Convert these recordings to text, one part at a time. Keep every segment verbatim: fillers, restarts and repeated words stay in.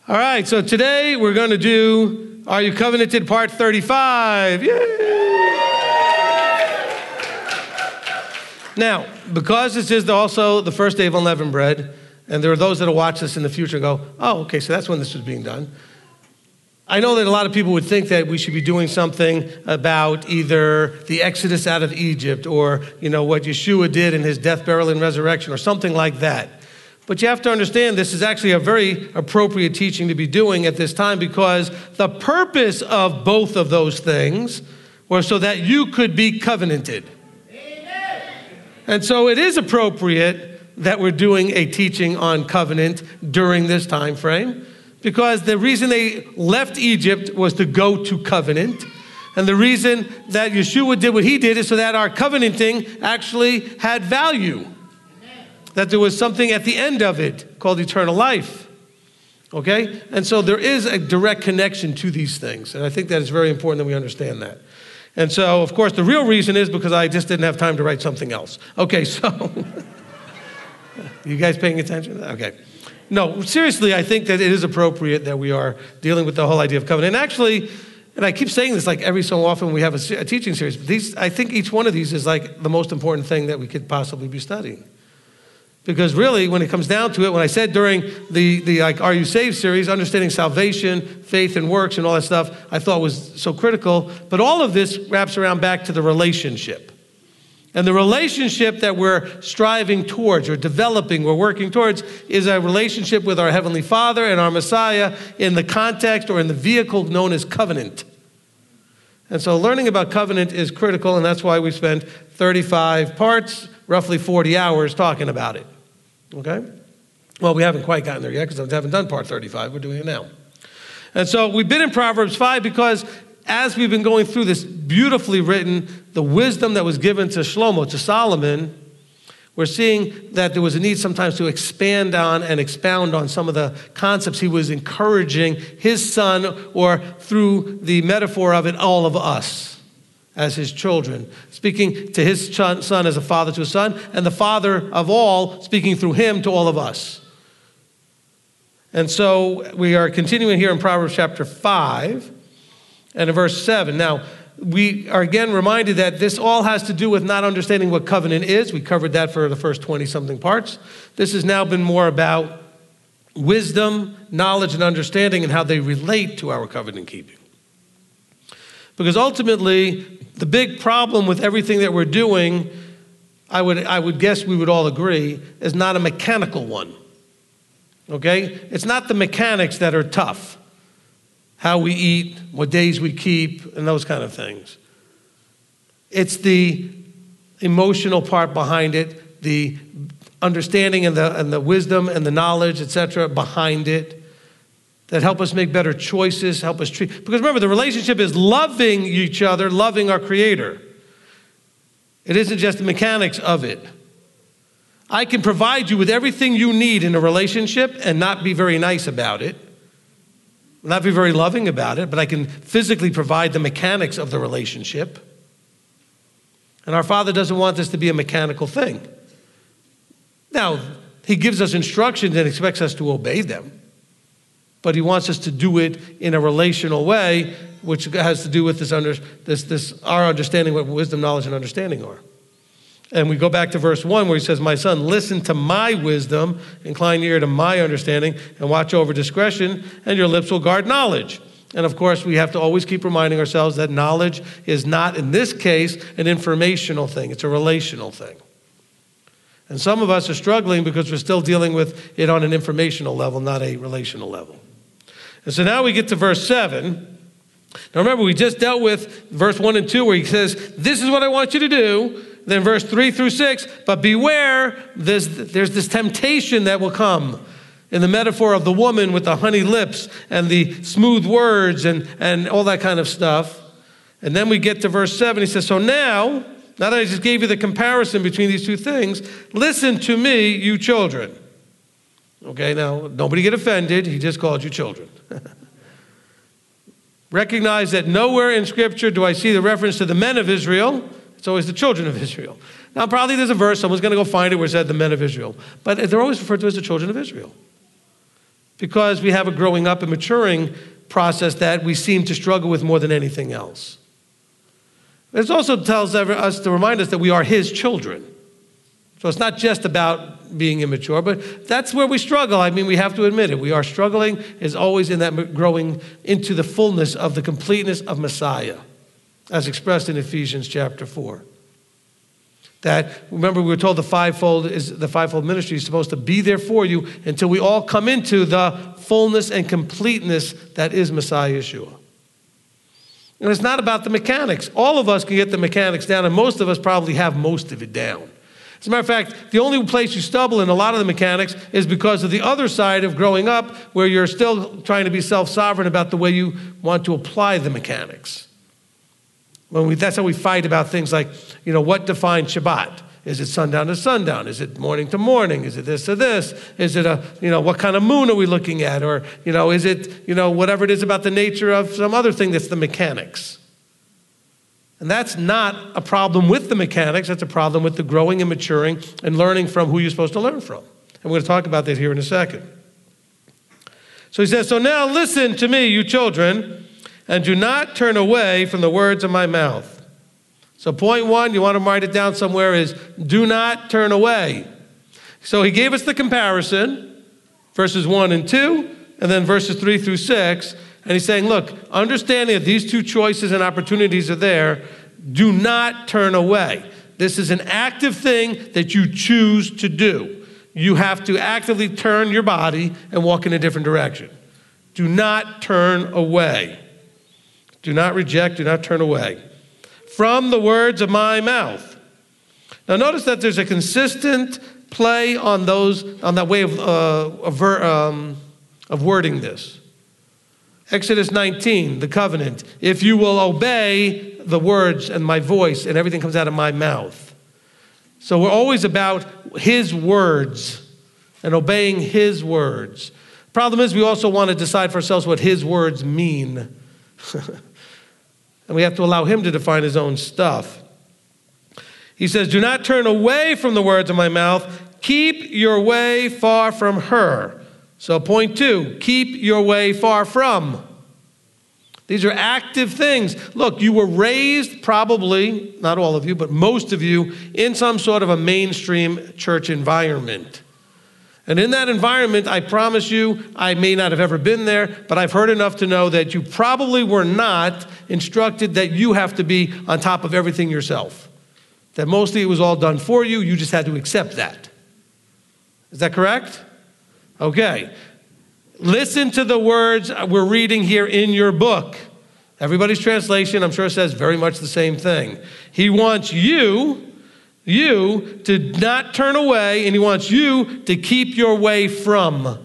All right, so today we're going to do Are You Covenanted Part thirty-five. Yay! Now, because this is also the first day of unleavened bread, and there are those that will watch this in the future and go, oh, okay, so that's when this was being done. I know that a lot of people would think that we should be doing something about either the Exodus out of Egypt or, you know, what Yeshua did in his death, burial, and resurrection or something like that. But you have to understand this is actually a very appropriate teaching to be doing at this time because the purpose of both of those things was so that you could be covenanted. Amen. And so it is appropriate that we're doing a teaching on covenant during this time frame because the reason they left Egypt was to go to covenant. And the reason that Yeshua did what he did is so that our covenanting actually had value. That there was something at the end of it called eternal life, okay? And so there is a direct connection to these things, and I think that it's very important that we understand that. And so, of course, the real reason is because I just didn't have time to write something else. Okay, so, you guys paying attention? Okay. No, seriously, I think that it is appropriate that we are dealing with the whole idea of covenant. And actually, and I keep saying this like every so often when we have a, a teaching series, but these, I think each one of these is like the most important thing that we could possibly be studying. Because really, when it comes down to it, when I said during the, the like Are You Saved series, understanding salvation, faith and works and all that stuff, I thought was so critical. But all of this wraps around back to the relationship. And the relationship that we're striving towards or developing, we're working towards, is a relationship with our Heavenly Father and our Messiah in the context or in the vehicle known as covenant. And so learning about covenant is critical, and that's why we spent thirty-five parts, roughly forty hours talking about it. Okay? Well, we haven't quite gotten there yet because I haven't done part thirty-five. We're doing it now. And so we've been in Proverbs five because as we've been going through this beautifully written, the wisdom that was given to Shlomo, to Solomon, we're seeing that there was a need sometimes to expand on and expound on some of the concepts he was encouraging his son, or through the metaphor of it, all of us as his children, speaking to his son as a father to a son, and the father of all speaking through him to all of us. And so we are continuing here in Proverbs chapter five and in verse seven. Now, we are again reminded that this all has to do with not understanding what covenant is. We covered that for the first twenty-something parts. This has now been more about wisdom, knowledge, and understanding and how they relate to our covenant keeping. Because ultimately, the big problem with everything that we're doing, I would, I would guess we would all agree, is not a mechanical one. Okay? It's not the mechanics that are tough. How we eat, what days we keep, and those kind of things. It's the emotional part behind it, the understanding and the, and the wisdom and the knowledge, et cetera, behind it, that help us make better choices, help us treat. Because remember, the relationship is loving each other, loving our Creator. It isn't just the mechanics of it. I can provide you with everything you need in a relationship and not be very nice about it, not be very loving about it, but I can physically provide the mechanics of the relationship. And our Father doesn't want this to be a mechanical thing. Now, He gives us instructions and expects us to obey them. But He wants us to do it in a relational way, which has to do with this, under, this, this our understanding what wisdom, knowledge, and understanding are. And we go back to verse one where he says, my son, listen to my wisdom, incline your ear to my understanding, and watch over discretion, and your lips will guard knowledge. And of course, we have to always keep reminding ourselves that knowledge is not, in this case, an informational thing. It's a relational thing. And some of us are struggling because we're still dealing with it on an informational level, not a relational level. And so now we get to verse seven. Now remember, we just dealt with verse one and two where he says, this is what I want you to do. Then verse three through six, but beware, there's, there's this temptation that will come in the metaphor of the woman with the honey lips and the smooth words and, and all that kind of stuff. And then we get to verse seven. He says, so now, now that I just gave you the comparison between these two things, listen to me, you children. Okay, now, nobody get offended. He just called you children. Recognize that nowhere in Scripture do I see the reference to the men of Israel. It's always the children of Israel. Now, probably there's a verse, someone's going to go find it where it said the men of Israel. But they're always referred to as the children of Israel. because we have a growing up and maturing process that we seem to struggle with more than anything else. It also tells us to remind us that we are his children. So it's not just about being immature, but that's where we struggle. I mean, we have to admit it. We are struggling is always in that growing into the fullness of the completeness of Messiah, as expressed in Ephesians chapter four. That, remember, we were told the fivefold is the fivefold ministry is supposed to be there for you until we all come into the fullness and completeness that is Messiah Yeshua. And it's not about the mechanics. All of us can get the mechanics down, and most of us probably have most of it down. As a matter of fact, the only place you stumble in a lot of the mechanics is because of the other side of growing up, where you're still trying to be self-sovereign about the way you want to apply the mechanics. When we, that's how we fight about things like, you know, what defines Shabbat? Is it sundown to sundown? Is it morning to morning? Is it this to this? Is it a, you know, what kind of moon are we looking at? Or, you know, is it, you know, whatever it is about the nature of some other thing that's the mechanics? And that's not a problem with the mechanics. That's a problem with the growing and maturing and learning from who you're supposed to learn from. And we're going to talk about that here in a second. So he says, so now listen to me, you children, and do not turn away from the words of my mouth. So point one, you want to write it down somewhere, is do not turn away. So he gave us the comparison, verses one and two, and then verses three through six. And he's saying, look, understanding that these two choices and opportunities are there, do not turn away. This is an active thing that you choose to do. You have to actively turn your body and walk in a different direction. Do not turn away. Do not reject, do not turn away from the words of my mouth. Now notice that there's a consistent play on those, on that way of, uh, of, um, of wording this. Exodus nineteen, the covenant. If you will obey the words and my voice and everything comes out of my mouth. So we're always about his words and obeying his words. Problem is, we also want to decide for ourselves what his words mean. And we have to allow him to define his own stuff. He says, do not turn away from the words of my mouth. Keep your way far from her. So point two, keep your way far from. These are active things. Look, you were raised probably, not all of you, but most of you, in some sort of a mainstream church environment. And in that environment, I promise you, I may not have ever been there, but I've heard enough to know that you probably were not instructed that you have to be on top of everything yourself. That mostly it was all done for you, you just had to accept that. Is that correct? Okay. Listen to the words we're reading here in your book. Everybody's translation, I'm sure, says very much the same thing. He wants you... You to not turn away, and he wants you to keep your way from.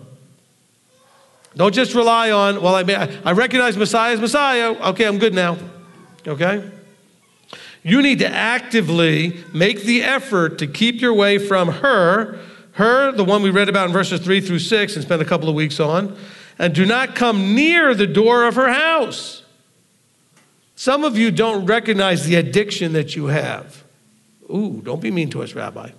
Don't just rely on, well, I, may, I recognize Messiah as Messiah. Okay, I'm good now. Okay? You need to actively make the effort to keep your way from her, her, the one we read about in verses three through six and spent a couple of weeks on, and do not come near the door of her house. Some of you don't recognize the addiction that you have. Ooh, don't be mean to us, Rabbi.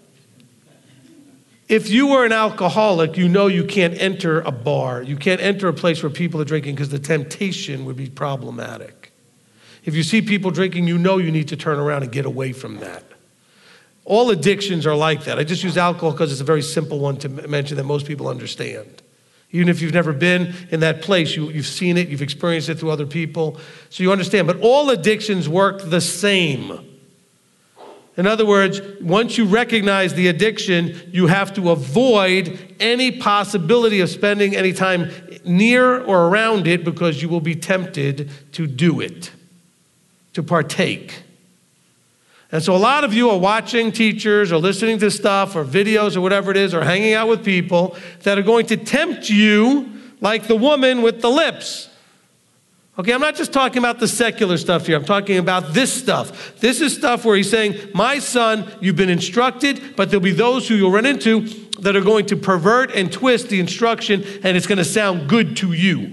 If you were an alcoholic, you know you can't enter a bar. You can't enter a place where people are drinking because the temptation would be problematic. If you see people drinking, you know you need to turn around and get away from that. All addictions are like that. I just use alcohol because it's a very simple one to mention that most people understand. Even if you've never been in that place, you, you've seen it, you've experienced it through other people, so you understand. But all addictions work the same. In other words, once you recognize the addiction, you have to avoid any possibility of spending any time near or around it because you will be tempted to do it, to partake. And so a lot of you are watching teachers or listening to stuff or videos or whatever it is or hanging out with people that are going to tempt you like the woman with the lips. Okay, I'm not just talking about the secular stuff here. I'm talking about this stuff. This is stuff where he's saying, my son, you've been instructed, but there'll be those who you'll run into that are going to pervert and twist the instruction, and it's going to sound good to you.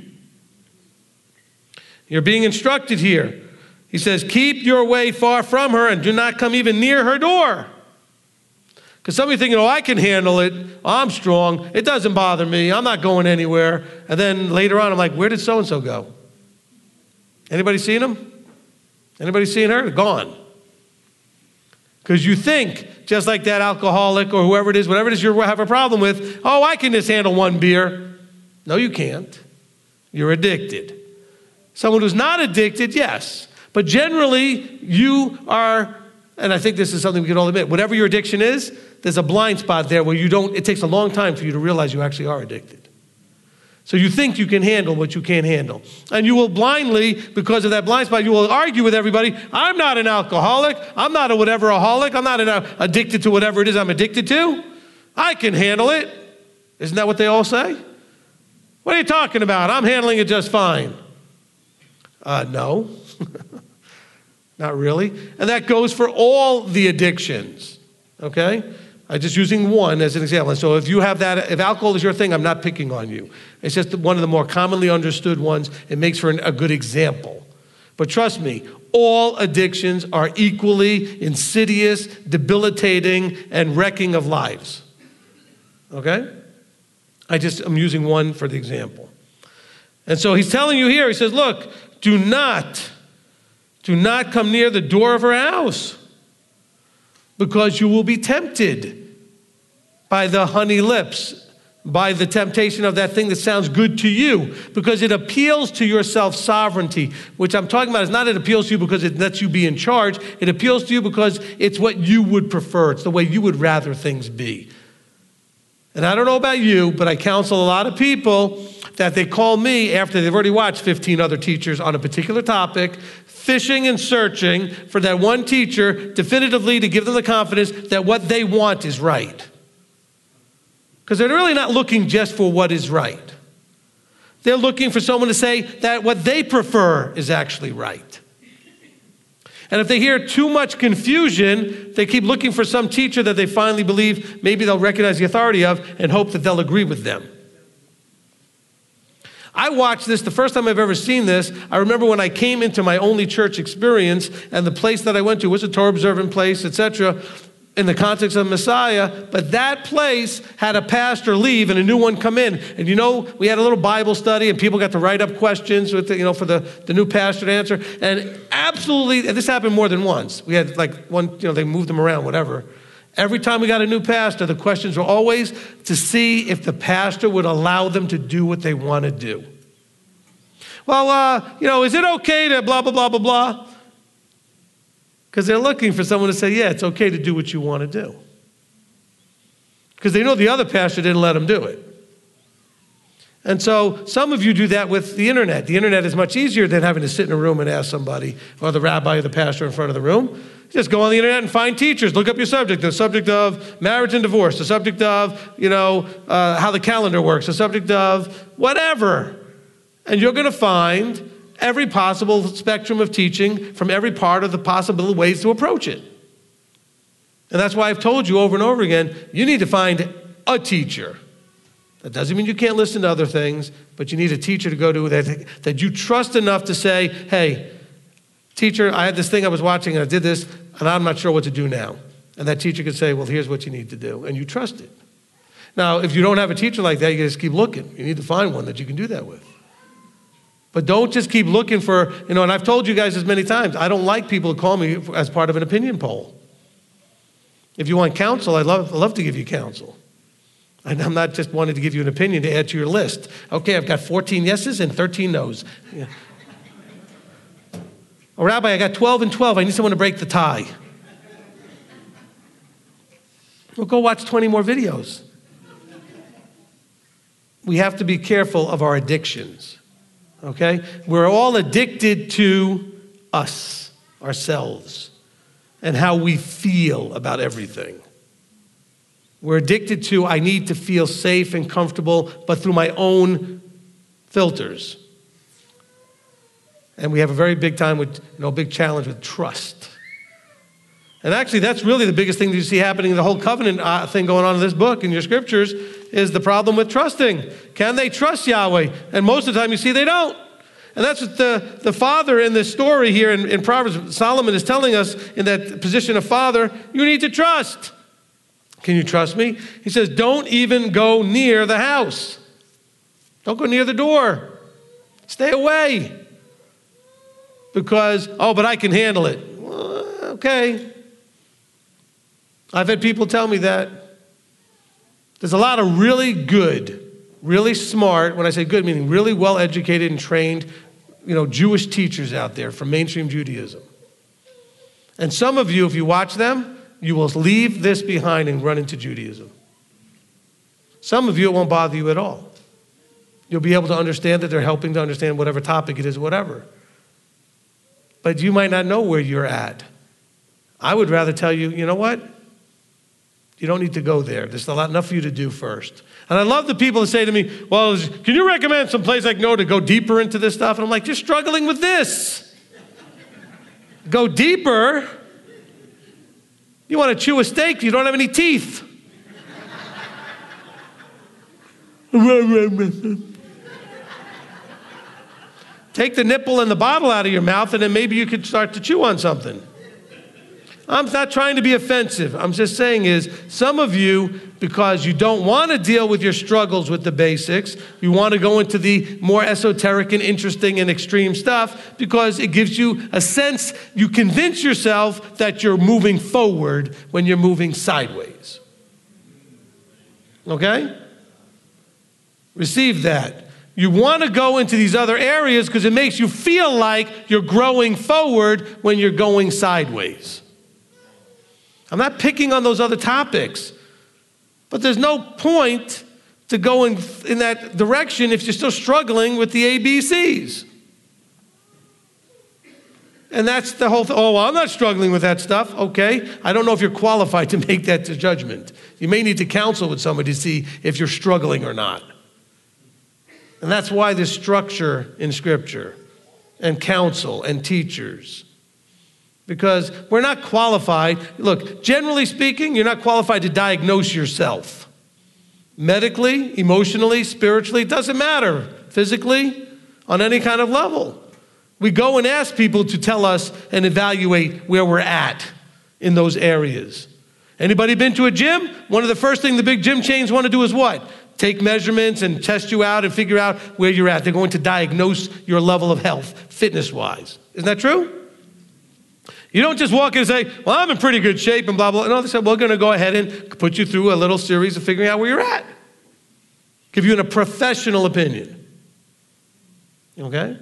You're being instructed here. He says, keep your way far from her and do not come even near her door. Because some of you thinking, oh, I can handle it. I'm strong. It doesn't bother me. I'm not going anywhere. And then later on, I'm like, where did so-and-so go? Anybody seen him? Anybody seen her? Gone. Because you think, just like that alcoholic or whoever it is, whatever it is you have a problem with, oh, I can just handle one beer. No, you can't. You're addicted. Someone who's not addicted, yes. But generally, you are, and I think this is something we can all admit, whatever your addiction is, there's a blind spot there where you don't, it takes a long time for you to realize you actually are addicted. So you think you can handle what you can't handle. And you will blindly, because of that blind spot, you will argue with everybody, I'm not an alcoholic, I'm not a whatever-aholic, I'm not an, uh, addicted to whatever it is I'm addicted to. I can handle it. Isn't that what they all say? What are you talking about? I'm handling it just fine. Uh, no, not really. And that goes for all the addictions, okay? I'm just using one as an example. And so if you have that, if alcohol is your thing, I'm not picking on you. It's just one of the more commonly understood ones. It makes for an, a good example. But trust me, all addictions are equally insidious, debilitating, and wrecking of lives. Okay? I just am using one for the example. And so he's telling you here, he says, look, do not, do not come near the door of her house, because you will be tempted by the honey lips, by the temptation of that thing that sounds good to you, because it appeals to your self-sovereignty, which I'm talking about is not it appeals to you because it lets you be in charge. It appeals to you because it's what you would prefer. It's the way you would rather things be. And I don't know about you, but I counsel a lot of people that they call me after they've already watched fifteen other teachers on a particular topic, fishing and searching for that one teacher definitively to give them the confidence that what they want is right. Because they're really not looking just for what is right. They're looking for someone to say that what they prefer is actually right. And if they hear too much confusion, they keep looking for some teacher that they finally believe maybe they'll recognize the authority of and hope that they'll agree with them. I watched this, the first time I've ever seen this, I remember when I came into my only church experience, and the place that I went to was a Torah-observant place, et cetera, in the context of Messiah, but that place had a pastor leave and a new one come in. And you know, we had a little Bible study, and people got to write up questions with the, you know, for the, the new pastor to answer. And absolutely, and this happened more than once. We had like one, you know, they moved them around, whatever. Every time we got a new pastor, the questions were always to see if the pastor would allow them to do what they want to do. Well, uh, you know, is it okay to blah, blah, blah, blah, blah? Because they're looking for someone to say, yeah, it's okay to do what you want to do. Because they know the other pastor didn't let them do it. And so some of you do that with the internet. The internet is much easier than having to sit in a room and ask somebody, or the rabbi or the pastor in front of the room. Just go on the internet and find teachers. Look up your subject, the subject of marriage and divorce, the subject of, you know, uh, how the calendar works, the subject of whatever. And you're going to find every possible spectrum of teaching from every part of the possible ways to approach it. And that's why I've told you over and over again, you need to find a teacher. That doesn't mean you can't listen to other things, but you need a teacher to go to that, that you trust enough to say, hey, teacher, I had this thing I was watching and I did this, and I'm not sure what to do now. And that teacher could say, well, here's what you need to do. And you trust it. Now, if you don't have a teacher like that, you just keep looking. You need to find one that you can do that with. But don't just keep looking for, you know, and I've told you guys this many times, I don't like people to call me as part of an opinion poll. If you want counsel, I'd love, I'd love to give you counsel. And I'm not just wanting to give you an opinion to add to your list. Okay, I've got fourteen yeses and thirteen no's. Yeah. Oh, Rabbi, I got twelve and twelve. I need someone to break the tie. Well, go watch twenty more videos. We have to be careful of our addictions. Okay? We're all addicted to us, ourselves, and how we feel about everything. We're addicted to, I need to feel safe and comfortable, but through my own filters. And we have a very big time with, you know, big challenge with trust. And actually, that's really the biggest thing that you see happening in the whole covenant uh, thing going on in this book, in your scriptures, is the problem with trusting. Can they trust Yahweh? And most of the time you see they don't. And that's what the, the father in this story here in, in Proverbs, Solomon is telling us in that position of father, you need to trust. Can you trust me? He says, don't even go near the house. Don't go near the door. Stay away. Because, oh, but I can handle it. Well, okay. I've had people tell me that. There's a lot of really good, really smart, when I say good, meaning really well-educated and trained, you know, Jewish teachers out there from mainstream Judaism. And some of you, if you watch them, you will leave this behind and run into Judaism. Some of you, it won't bother you at all. You'll be able to understand that they're helping to understand whatever topic it is, whatever. But you might not know where you're at. I would rather tell you, you know what? You don't need to go there. There's a lot enough for you to do first. And I love the people that say to me, well, can you recommend some place I can go to go deeper into this stuff? And I'm like, you're struggling with this. Go deeper? You want to chew a steak, you don't have any teeth. Take the nipple and the bottle out of your mouth, and then maybe you could start to chew on something. I'm not trying to be offensive. I'm just saying is, some of you, because you don't want to deal with your struggles with the basics, you want to go into the more esoteric and interesting and extreme stuff because it gives you a sense, you convince yourself that you're moving forward when you're moving sideways. Okay? Receive that. You want to go into these other areas because it makes you feel like you're growing forward when you're going sideways. I'm not picking on those other topics, but there's no point to go in, in that direction if you're still struggling with the A B Cs. And that's the whole thing. Oh, well, I'm not struggling with that stuff. Okay. I don't know if you're qualified to make that judgment. You may need to counsel with somebody to see if you're struggling or not. And that's why there's structure in Scripture and counsel and teachers. Because we're not qualified. Look, generally speaking, you're not qualified to diagnose yourself. Medically, emotionally, spiritually, it doesn't matter. Physically, on any kind of level. We go and ask people to tell us and evaluate where we're at in those areas. Anybody been to a gym? One of the first things the big gym chains want to do is what? Take measurements and test you out and figure out where you're at. They're going to diagnose your level of health, fitness-wise. Isn't that true? You don't just walk in and say, well, I'm in pretty good shape and blah, blah. No, they said, we're going to go ahead and put you through a little series of figuring out where you're at. Give you a professional opinion. Okay?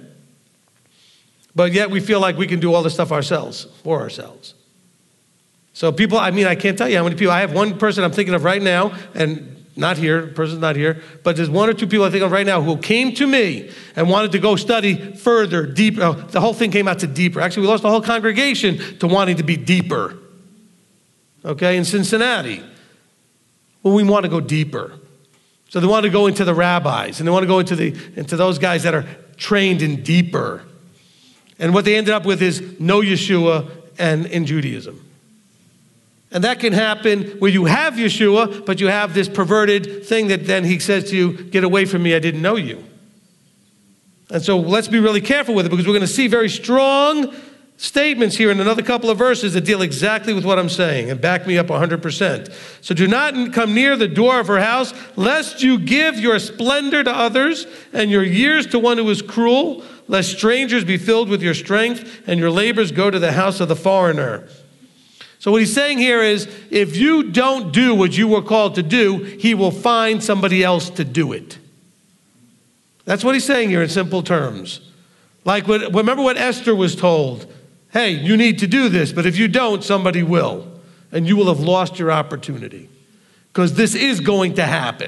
But yet we feel like we can do all this stuff ourselves, for ourselves. So people, I mean, I can't tell you how many people. I have one person I'm thinking of right now, and not here, the person's not here, but there's one or two people I think of right now who came to me and wanted to go study further, deeper. Oh, the whole thing came out to deeper. Actually, we lost the whole congregation to wanting to be deeper. Okay, in Cincinnati. Well, we want to go deeper. So they want to go into the rabbis, and they want to go into the into those guys that are trained in deeper. And what they ended up with is no Yeshua and in Judaism. And that can happen where you have Yeshua, but you have this perverted thing that then he says to you, get away from me, I didn't know you. And so let's be really careful with it because we're going to see very strong statements here in another couple of verses that deal exactly with what I'm saying and back me up one hundred percent. So do not come near the door of her house, lest you give your splendor to others and your years to one who is cruel, lest strangers be filled with your strength and your labors go to the house of the foreigner. So what he's saying here is, if you don't do what you were called to do, he will find somebody else to do it. That's what he's saying here in simple terms. Like, what, remember what Esther was told? Hey, you need to do this, but if you don't, somebody will. And you will have lost your opportunity. Because this is going to happen.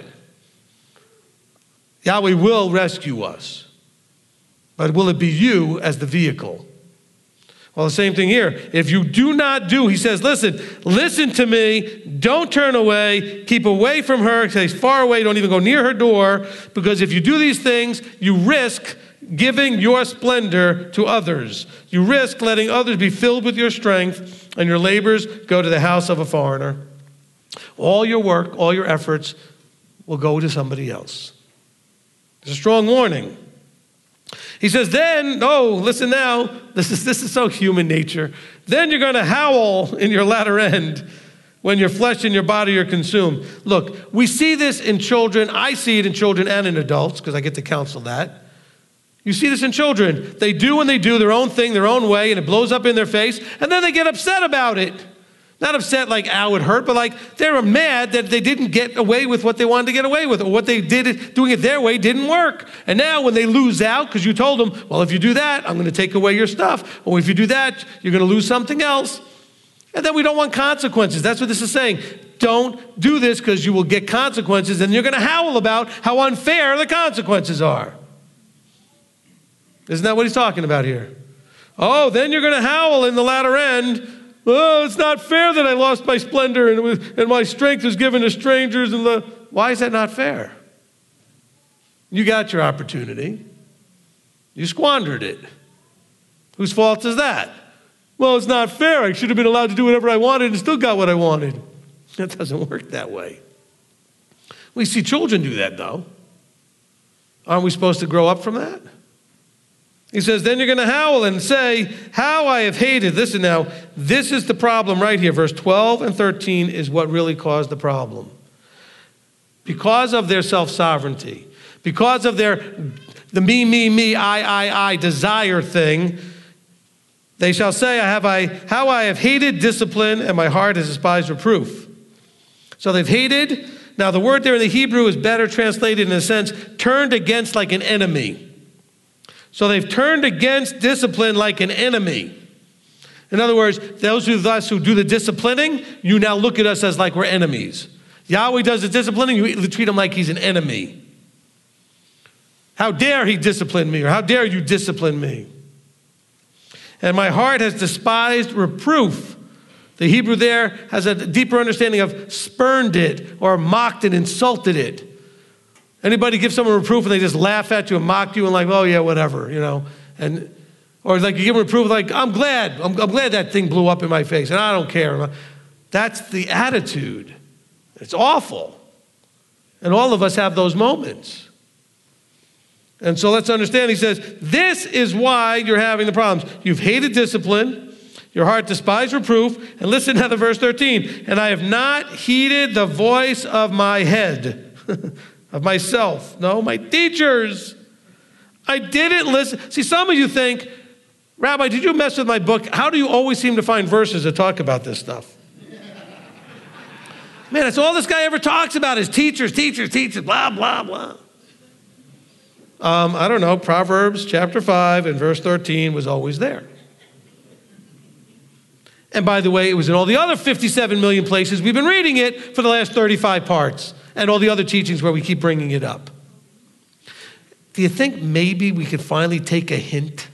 Yahweh will rescue us. But will it be you as the vehicle? Well, the same thing here. If you do not do, he says, listen, listen to me. Don't turn away. Keep away from her. Stay far away. Don't even go near her door. Because if you do these things, you risk giving your splendor to others. You risk letting others be filled with your strength, and your labors go to the house of a foreigner. All your work, all your efforts will go to somebody else. It's a strong warning. He says, then, oh, listen now, this is, this is so human nature. Then you're going to howl in your latter end when your flesh and your body are consumed. Look, we see this in children. I see it in children and in adults because I get to counsel that. You see this in children. They do when they do their own thing, their own way, and it blows up in their face, and then they get upset about it. Not upset like, ow, it hurt, but like they're mad that they didn't get away with what they wanted to get away with, or what they did, doing it their way didn't work. And now when they lose out, because you told them, well, if you do that, I'm going to take away your stuff. Or if you do that, you're going to lose something else. And then we don't want consequences. That's what this is saying. Don't do this because you will get consequences, and you're going to howl about how unfair the consequences are. Isn't that what he's talking about here? Oh, then you're going to howl in the latter end. Oh, it's not fair that I lost my splendor and, was, and my strength was given to strangers. And the, why is that not fair? You got your opportunity. You squandered it. Whose fault is that? Well, it's not fair. I should have been allowed to do whatever I wanted and still got what I wanted. That doesn't work that way. We see children do that, though. Aren't we supposed to grow up from that? He says, then you're going to howl and say, how I have hated. Listen now, this is the problem right here. Verse twelve and thirteen is what really caused the problem. Because of their self-sovereignty, because of their, the me, me, me, I, I, I desire thing, they shall say, I have I, how I have hated discipline, and my heart has despised reproof. So they've hated. Now the word there in the Hebrew is better translated in a sense, turned against like an enemy. So they've turned against discipline like an enemy. In other words, those of us who do the disciplining, you now look at us as like we're enemies. Yahweh does the disciplining, you treat him like he's an enemy. How dare he discipline me, or how dare you discipline me? And my heart has despised reproof. The Hebrew there has a deeper understanding of spurned it or mocked and insulted it. Anybody give someone reproof and they just laugh at you and mock you and like, oh yeah, whatever, you know. And or like you give them reproof like, I'm glad, I'm, I'm glad that thing blew up in my face and I don't care. That's the attitude. It's awful. And all of us have those moments. And so let's understand, he says, this is why you're having the problems. You've hated discipline, your heart despised reproof, and listen to the verse thirteen, and I have not heeded the voice of my head. Of myself. No, my teachers. I didn't listen. See, some of you think, Rabbi, did you mess with my book? How do you always seem to find verses that talk about this stuff? Man, that's all this guy ever talks about is teachers, teachers, teachers, blah, blah, blah. Um, I don't know, Proverbs chapter five and verse thirteen was always there. And by the way, it was in all the other fifty-seven million places. We've been reading it for the last thirty-five parts. And all the other teachings where we keep bringing it up. Do you think maybe we could finally take a hint?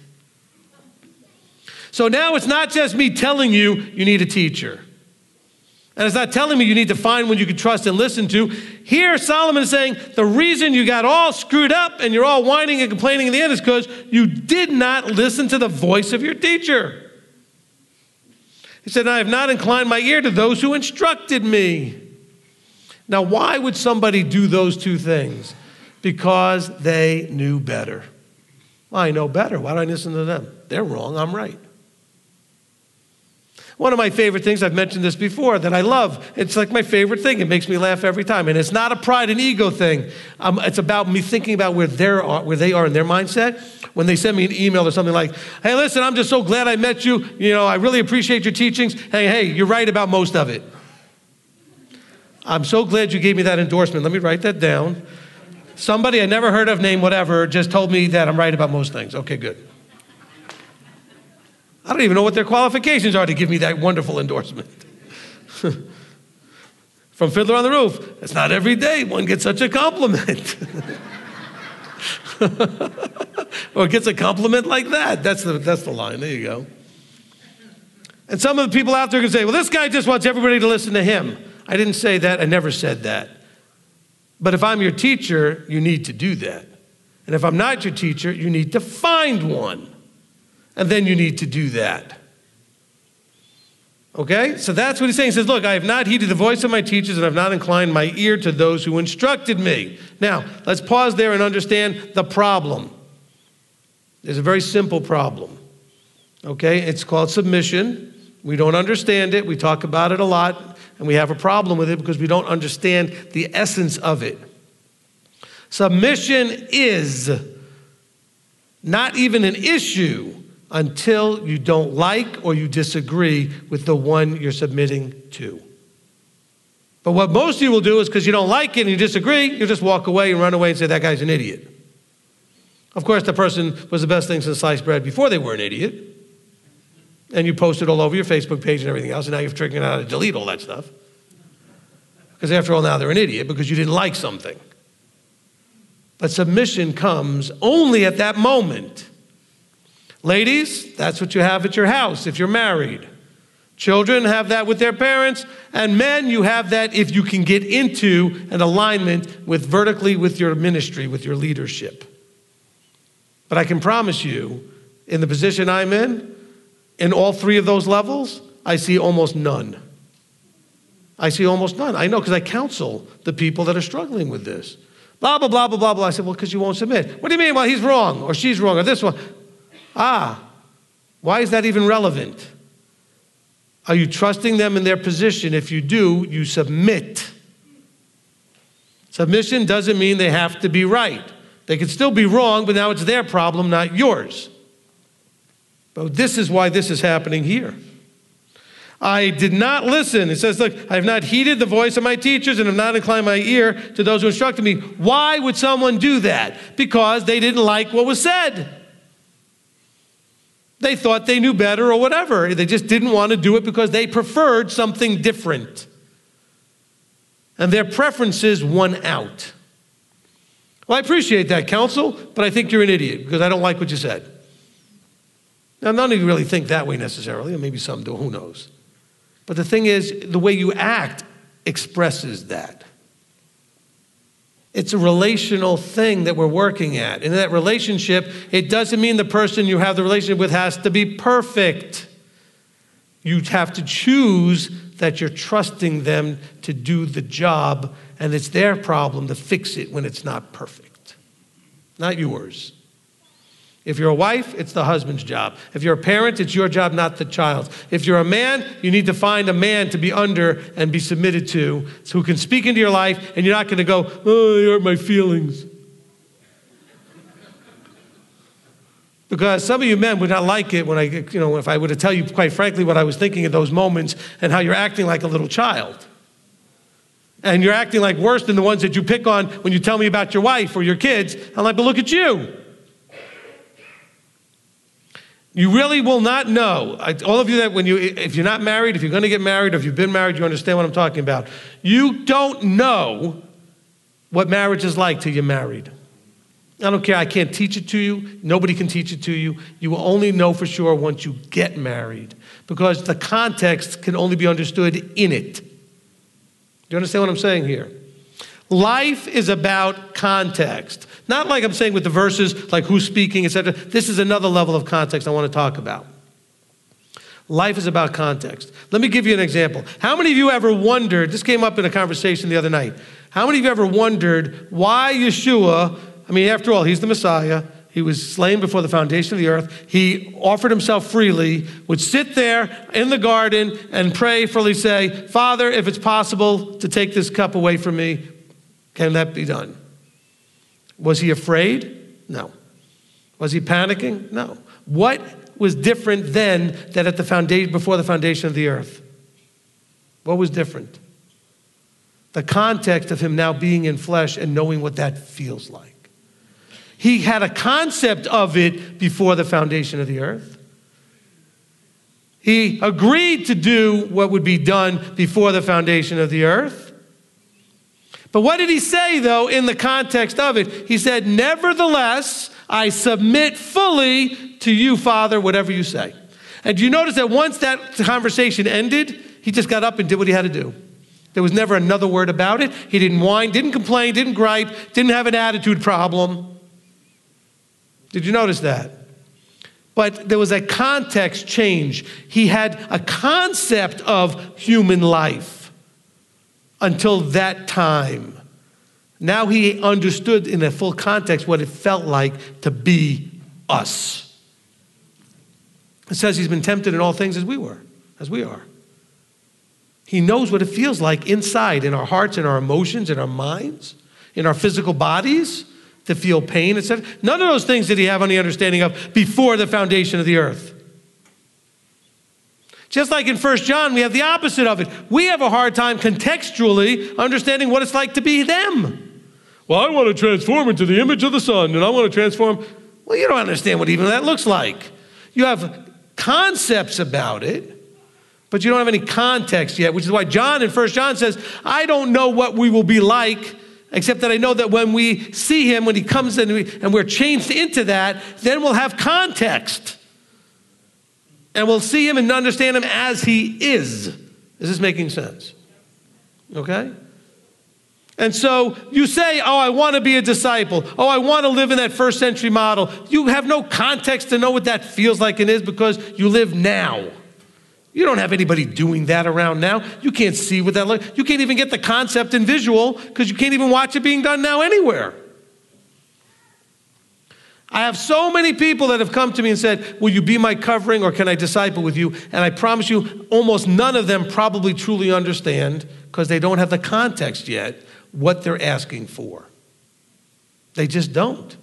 So now it's not just me telling you, you need a teacher. And it's not telling me you need to find one you can trust and listen to. Here, Solomon is saying, the reason you got all screwed up and you're all whining and complaining in the end is because you did not listen to the voice of your teacher. He said, I have not inclined my ear to those who instructed me. Now, why would somebody do those two things? Because they knew better. Well, I know better. Why don't I listen to them? They're wrong. I'm right. One of my favorite things, I've mentioned this before, that I love. It's like my favorite thing. It makes me laugh every time. And it's not a pride and ego thing. Um, it's about me thinking about where, they're, where they are in their mindset. When they send me an email or something like, hey, listen, I'm just so glad I met you. You know, I really appreciate your teachings. Hey, hey, you're right about most of it. I'm so glad you gave me that endorsement. Let me write that down. Somebody I never heard of, name whatever, just told me that I'm right about most things. Okay, good. I don't even know what their qualifications are to give me that wonderful endorsement. From Fiddler on the Roof, it's not every day one gets such a compliment. Or gets a compliment like that. That's the, that's the line. There you go. And some of the people out there can say, well, this guy just wants everybody to listen to him. I didn't say that. I never said that. But if I'm your teacher, you need to do that. And if I'm not your teacher, you need to find one. And then you need to do that. Okay? So that's what he's saying. He says, look, I have not heeded the voice of my teachers, and I have not inclined my ear to those who instructed me. Now, let's pause there and understand the problem. There's a very simple problem. Okay? It's called submission. We don't understand it. We talk about it a lot. and we have a problem with it because we don't understand the essence of it. Submission is not even an issue until you don't like or you disagree with the one you're submitting to. But what most of you will do is because you don't like it and you disagree, you just walk away and run away and say, that guy's an idiot. Of course, the person was the best thing since sliced bread before they were an idiot. And you post it all over your Facebook page and everything else, and now you're figuring out how to delete all that stuff. Because after all, now they're an idiot because you didn't like something. But submission comes only at that moment. Ladies, that's what you have at your house if you're married. Children have that with their parents, and men, you have that if you can get into an alignment with vertically with your ministry, with your leadership. But I can promise you, in the position I'm in, in all three of those levels, I see almost none. I see almost none. I know because I counsel the people that are struggling with this. Blah, blah, blah, blah, blah, blah. I said, well, because you won't submit. What do you mean? Well, he's wrong, or she's wrong, or this one. Ah, why is that even relevant? Are you trusting them in their position? If you do, you submit. Submission doesn't mean they have to be right. They could still be wrong, but now it's their problem, not yours. But this is why this is happening here. I did not listen. It says, look, I have not heeded the voice of my teachers and have not inclined my ear to those who instructed me. Why would someone do that? Because they didn't like what was said. They thought they knew better or whatever. They just didn't want to do it because they preferred something different. And their preferences won out. Well, I appreciate that, counsel, but I think you're an idiot because I don't like what you said. Now, none of you really think that way necessarily, or maybe some do, who knows. But the thing is, the way you act expresses that. It's a relational thing that we're working at. And in that relationship, it doesn't mean the person you have the relationship with has to be perfect. You have to choose that you're trusting them to do the job, and it's their problem to fix it when it's not perfect, not yours. If you're a wife, it's the husband's job. If you're a parent, it's your job, not the child's. If you're a man, you need to find a man to be under and be submitted to, who can speak into your life, and you're not going to go, oh, you hurt my feelings. Because some of you men would not like it when I, you know, if I were to tell you, quite frankly, what I was thinking in those moments and how you're acting like a little child. And you're acting like worse than the ones that you pick on when you tell me about your wife or your kids. I'm like, but look at you. You really will not know. I, all of you that when you, if you're not married, if you're going to get married, or if you've been married, you understand what I'm talking about. You don't know what marriage is like till you're married. I don't care. I can't teach it to you. Nobody can teach it to you. You will only know for sure once you get married, because the context can only be understood in it. Do you understand what I'm saying here? Life is about context. Not like I'm saying with the verses, like who's speaking, et cetera. This is another level of context I want to talk about. Life is about context. Let me give you an example. How many of you ever wondered, this came up in a conversation the other night, how many of you ever wondered why Yeshua, I mean, after all, he's the Messiah, he was slain before the foundation of the earth, he offered himself freely, would sit there in the garden and prayerfully say, Father, if it's possible to take this cup away from me, can that be done? Was he afraid? No. Was he panicking? No. What was different then than at the foundation, before the foundation of the earth? What was different? The context of him now being in flesh and knowing what that feels like. He had a concept of it before the foundation of the earth. He agreed to do what would be done before the foundation of the earth. But what did he say, though, in the context of it? He said, nevertheless, I submit fully to you, Father, whatever you say. And do you notice that once that conversation ended, he just got up and did what he had to do. There was never another word about it. He didn't whine, didn't complain, didn't gripe, didn't have an attitude problem. Did you notice that? But there was a context change. He had a concept of human life. Until that time. Now he understood in a full context what it felt like to be us. It says he's been tempted in all things as we were, as we are. He knows what it feels like inside, in our hearts, in our emotions, in our minds, in our physical bodies, to feel pain, et cetera. None of those things did he have any understanding of before the foundation of the earth. Just like in First John, we have the opposite of it. We have a hard time contextually understanding what it's like to be them. Well, I want to transform into the image of the Son, and I want to transform. Well, you don't understand what even that looks like. You have concepts about it, but you don't have any context yet, which is why John in First John says, I don't know what we will be like, except that I know that when we see him, when he comes in and we're changed into that, then we'll have context. And we'll see him and understand him as he is. Is this making sense? Okay? And so you say, oh, I want to be a disciple. Oh, I want to live in that first century model. You have no context to know what that feels like and is because you live now. You don't have anybody doing that around now. You can't see what that looks like. You can't even get the concept and visual because you can't even watch it being done now anywhere. I have so many people that have come to me and said, will you be my covering or can I disciple with you? And I promise you, almost none of them probably truly understand because they don't have the context yet what they're asking for. They just don't.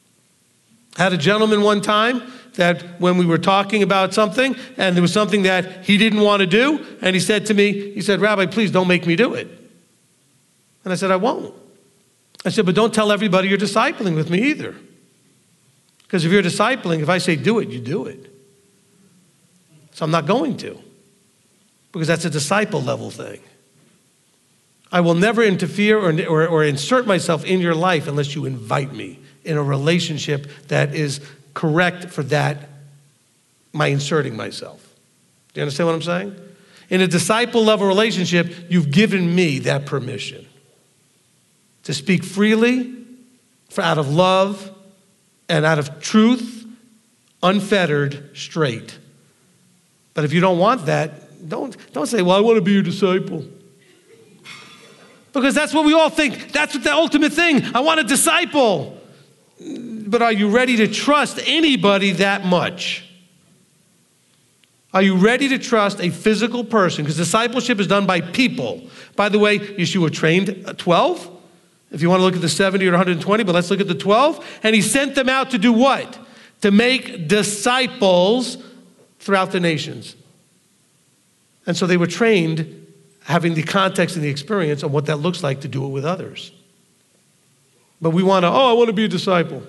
I had a gentleman one time that when we were talking about something and there was something that he didn't want to do, and he said to me, he said, Rabbi, please don't make me do it. And I said, I won't. I said, but don't tell everybody you're discipling with me either. Because if you're discipling, if I say do it, you do it. So I'm not going to, because that's a disciple level thing. I will never interfere or, or, or insert myself in your life unless you invite me in a relationship that is correct for that, my inserting myself. Do you understand what I'm saying? In a disciple level relationship, you've given me that permission to speak freely, for out of love, and out of truth, unfettered, straight. But if you don't want that, don't, don't say, well, I want to be your disciple. Because that's what we all think. That's what the ultimate thing. I want a disciple. But are you ready to trust anybody that much? Are you ready to trust a physical person? Because discipleship is done by people. By the way, Yeshua trained twelve. If you want to look at the seventy or one hundred twenty, but let's look at the twelve. And he sent them out to do what? To make disciples throughout the nations. And so they were trained having the context and the experience of what that looks like to do it with others. But we want to, oh, I want to be a disciple.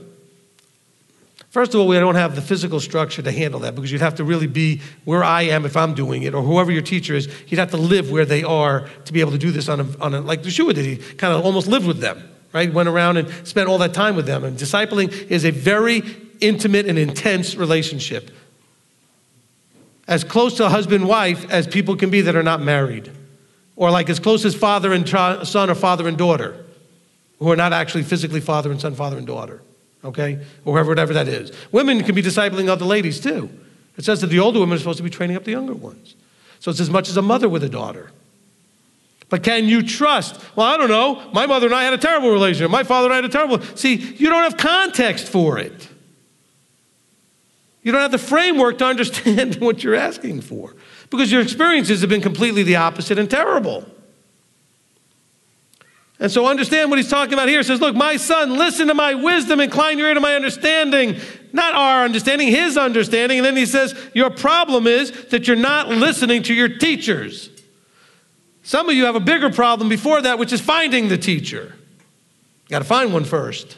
First of all, we don't have the physical structure to handle that because you'd have to really be where I am if I'm doing it, or whoever your teacher is. You'd have to live where they are to be able to do this on a, on a like Yeshua did. He kind of almost lived with them, right? Went around and spent all that time with them. And discipling is a very intimate and intense relationship. As close to a husband-wife as people can be that are not married. Or like as close as father and tra- son or father and daughter, who are not actually physically father and son, father and daughter. Okay? Or whoever, whatever that is. Women can be discipling other ladies too. It says that the older women are supposed to be training up the younger ones. So it's as much as a mother with a daughter. But can you trust? Well, I don't know. My mother and I had a terrible relationship. My father and I had a terrible... See, you don't have context for it. You don't have the framework to understand what you're asking for. Because your experiences have been completely the opposite and terrible. And so understand what he's talking about here. He says, look, my son, listen to my wisdom, incline your ear to my understanding. Not our understanding, his understanding. And then he says, your problem is that you're not listening to your teachers. Some of you have a bigger problem before that, which is finding the teacher. You got to find one first.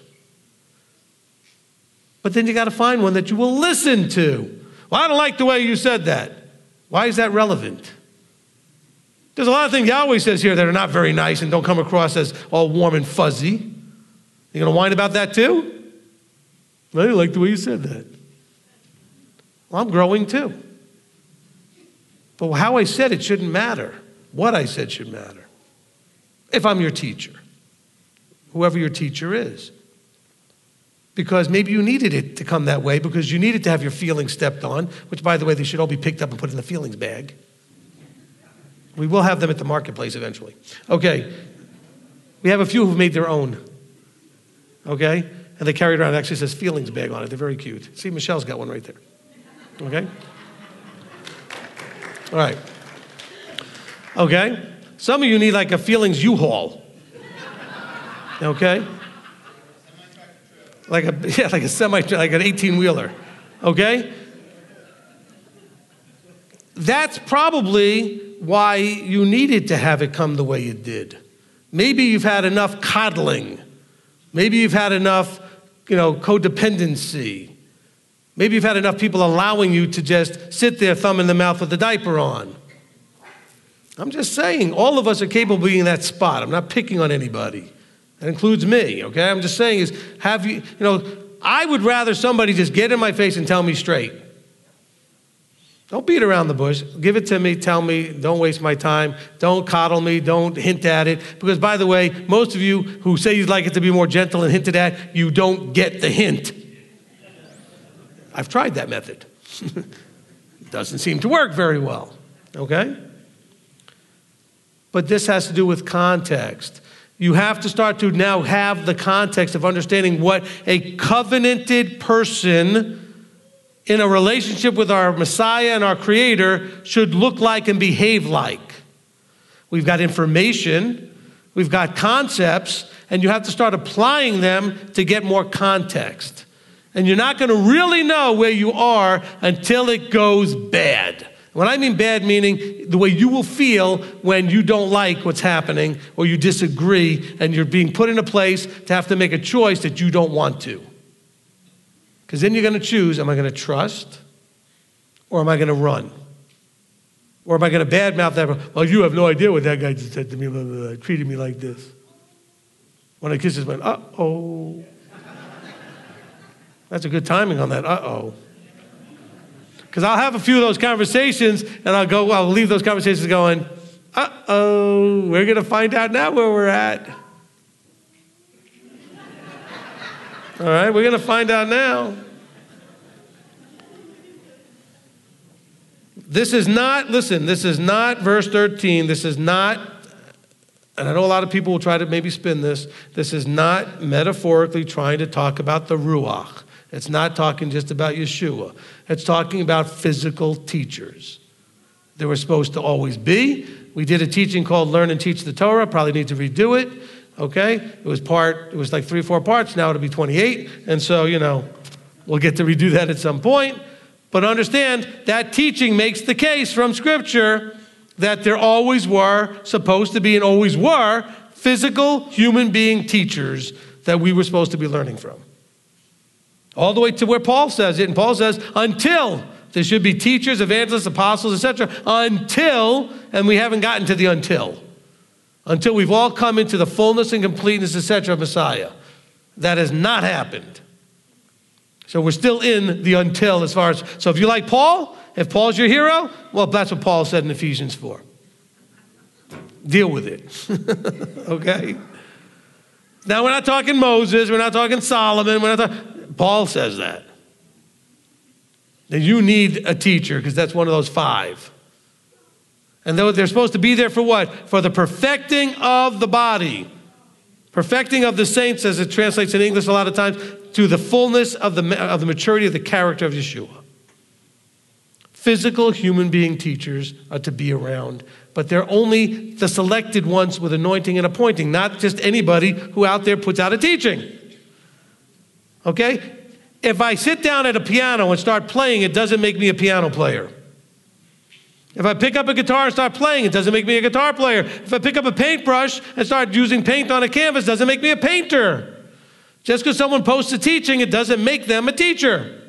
But then you got to find one that you will listen to. Well, I don't like the way you said that. Why is that relevant? There's a lot of things Yahweh says here that are not very nice and don't come across as all warm and fuzzy. You going to whine about that too? I didn't like the way you said that. Well, I'm growing too. But how I said it shouldn't matter. What I said should matter. If I'm your teacher, whoever your teacher is. Because maybe you needed it to come that way because you needed to have your feelings stepped on, which, by the way, they should all be picked up and put in the feelings bag. We will have them at the marketplace eventually. Okay. We have a few who've made their own. Okay? And they carry it around. It actually says feelings bag on it. They're very cute. See, Michelle's got one right there. Okay? All right. Okay? Some of you need like a feelings U-Haul. Okay? Like a, yeah, like a semi, like an eighteen-wheeler. Okay? That's probably why you needed to have it come the way it did. Maybe you've had enough coddling. Maybe you've had enough, you know, codependency. Maybe you've had enough people allowing you to just sit there, thumb in the mouth with the diaper on. I'm just saying, all of us are capable of being in that spot. I'm not picking on anybody. That includes me, okay? I'm just saying is, have you, you know, I would rather somebody just get in my face and tell me straight. Don't beat around the bush. Give it to me, tell me, don't waste my time. Don't coddle me, don't hint at it. Because by the way, most of you who say you'd like it to be more gentle and hinted at, you don't get the hint. I've tried that method. It doesn't seem to work very well, okay? But this has to do with context. You have to start to now have the context of understanding what a covenanted person in a relationship with our Messiah and our Creator should look like and behave like. We've got information, we've got concepts, and you have to start applying them to get more context. And you're not going to really know where you are until it goes bad. When I mean bad, meaning the way you will feel when you don't like what's happening or you disagree and you're being put in a place to have to make a choice that you don't want to. Because then you're going to choose, am I going to trust or am I going to run? Or am I going to badmouth that? Well, you have no idea what that guy just said to me, blah, blah, blah, treated me like this. When I kiss his man, uh-oh. That's a good timing on that, uh-oh. Because I'll have a few of those conversations, and I'll go, I'll leave those conversations going, uh-oh, we're going to find out now where we're at. All right, we're going to find out now. This is not, listen, this is not verse thirteen. This is not, and I know a lot of people will try to maybe spin this, this is not metaphorically trying to talk about the Ruach. It's not talking just about Yeshua. It's talking about physical teachers. They were supposed to always be. We did a teaching called Learn and Teach the Torah. Probably need to redo it. Okay? It was part, it was like three, four parts. Now it'll be twenty-eight. And so, you know, we'll get to redo that at some point. But understand, that teaching makes the case from Scripture that there always were, supposed to be and always were, physical human being teachers that we were supposed to be learning from. All the way to where Paul says it. And Paul says, until there should be teachers, evangelists, apostles, et cetera. Until, and we haven't gotten to the until. Until we've all come into the fullness and completeness, et cetera, of Messiah. That has not happened. So we're still in the until as far as, so if you like Paul, if Paul's your hero, well, that's what Paul said in Ephesians four. Deal with it. Okay? Now, we're not talking Moses, we're not talking Solomon, we're not talking, Paul says that. That you need a teacher because that's one of those five. And they're supposed to be there for what? For the perfecting of the body. Perfecting of the saints, as it translates in English a lot of times, to the fullness of the, of the maturity of the character of Yeshua. Physical human being teachers are to be around, but they're only the selected ones with anointing and appointing, not just anybody who out there puts out a teaching. Okay? If I sit down at a piano and start playing, it doesn't make me a piano player. If I pick up a guitar and start playing, it doesn't make me a guitar player. If I pick up a paintbrush and start using paint on a canvas, it doesn't make me a painter. Just because someone posts a teaching, it doesn't make them a teacher.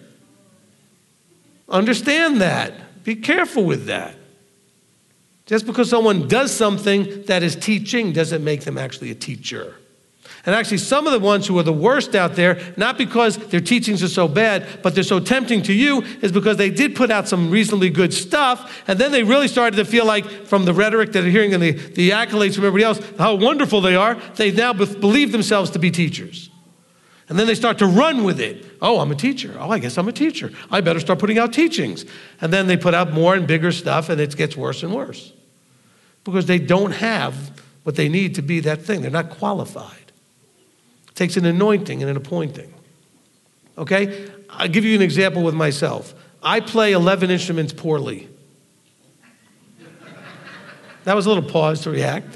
Understand that. Be careful with that. Just because someone does something that is teaching doesn't make them actually a teacher. And actually, some of the ones who are the worst out there, not because their teachings are so bad, but they're so tempting to you, is because they did put out some reasonably good stuff, and then they really started to feel like, from the rhetoric that they're hearing and the, the accolades from everybody else, how wonderful they are, they now be- believe themselves to be teachers. And then they start to run with it. Oh, I'm a teacher. Oh, I guess I'm a teacher. I better start putting out teachings. And then they put out more and bigger stuff, and it gets worse and worse. Because they don't have what they need to be that thing. They're not qualified. It takes an anointing and an appointing. Okay? I'll give you an example with myself. I play eleven instruments poorly. That was a little pause to react.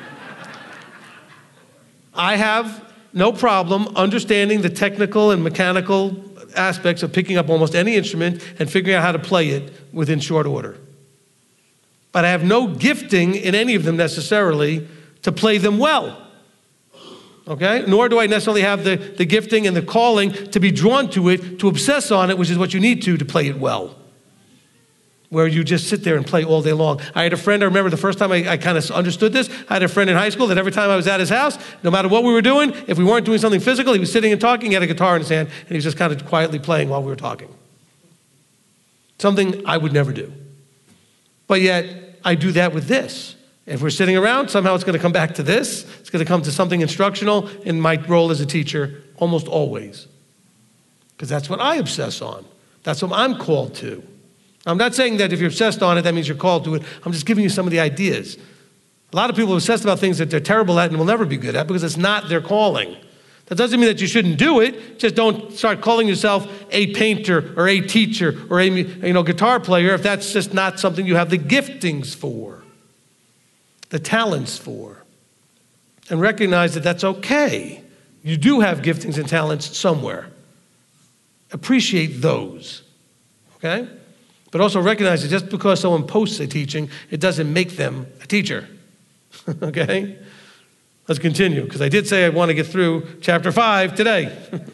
I have no problem understanding the technical and mechanical aspects of picking up almost any instrument and figuring out how to play it within short order. But I have no gifting in any of them necessarily to play them well. Okay? Nor do I necessarily have the, the gifting and the calling to be drawn to it, to obsess on it, which is what you need to to play it well. Where you just sit there and play all day long. I had a friend, I remember the first time I, I kind of understood this, I had a friend in high school that every time I was at his house, no matter what we were doing, if we weren't doing something physical, he was sitting and talking, he had a guitar in his hand, and he was just kind of quietly playing while we were talking. Something I would never do. But yet, I do that with this. If we're sitting around, somehow it's going to come back to this. It's going to come to something instructional in my role as a teacher, almost always. Because that's what I obsess on. That's what I'm called to. I'm not saying that if you're obsessed on it, that means you're called to it. I'm just giving you some of the ideas. A lot of people are obsessed about things that they're terrible at and will never be good at because it's not their calling. That doesn't mean that you shouldn't do it. Just don't start calling yourself a painter or a teacher or a you know, guitar player if that's just not something you have the giftings for, the talents for. And recognize that that's okay. You do have giftings and talents somewhere. Appreciate those, okay? But also recognize that just because someone posts a teaching, it doesn't make them a teacher, okay? Let's continue, because I did say I want to get through chapter five today.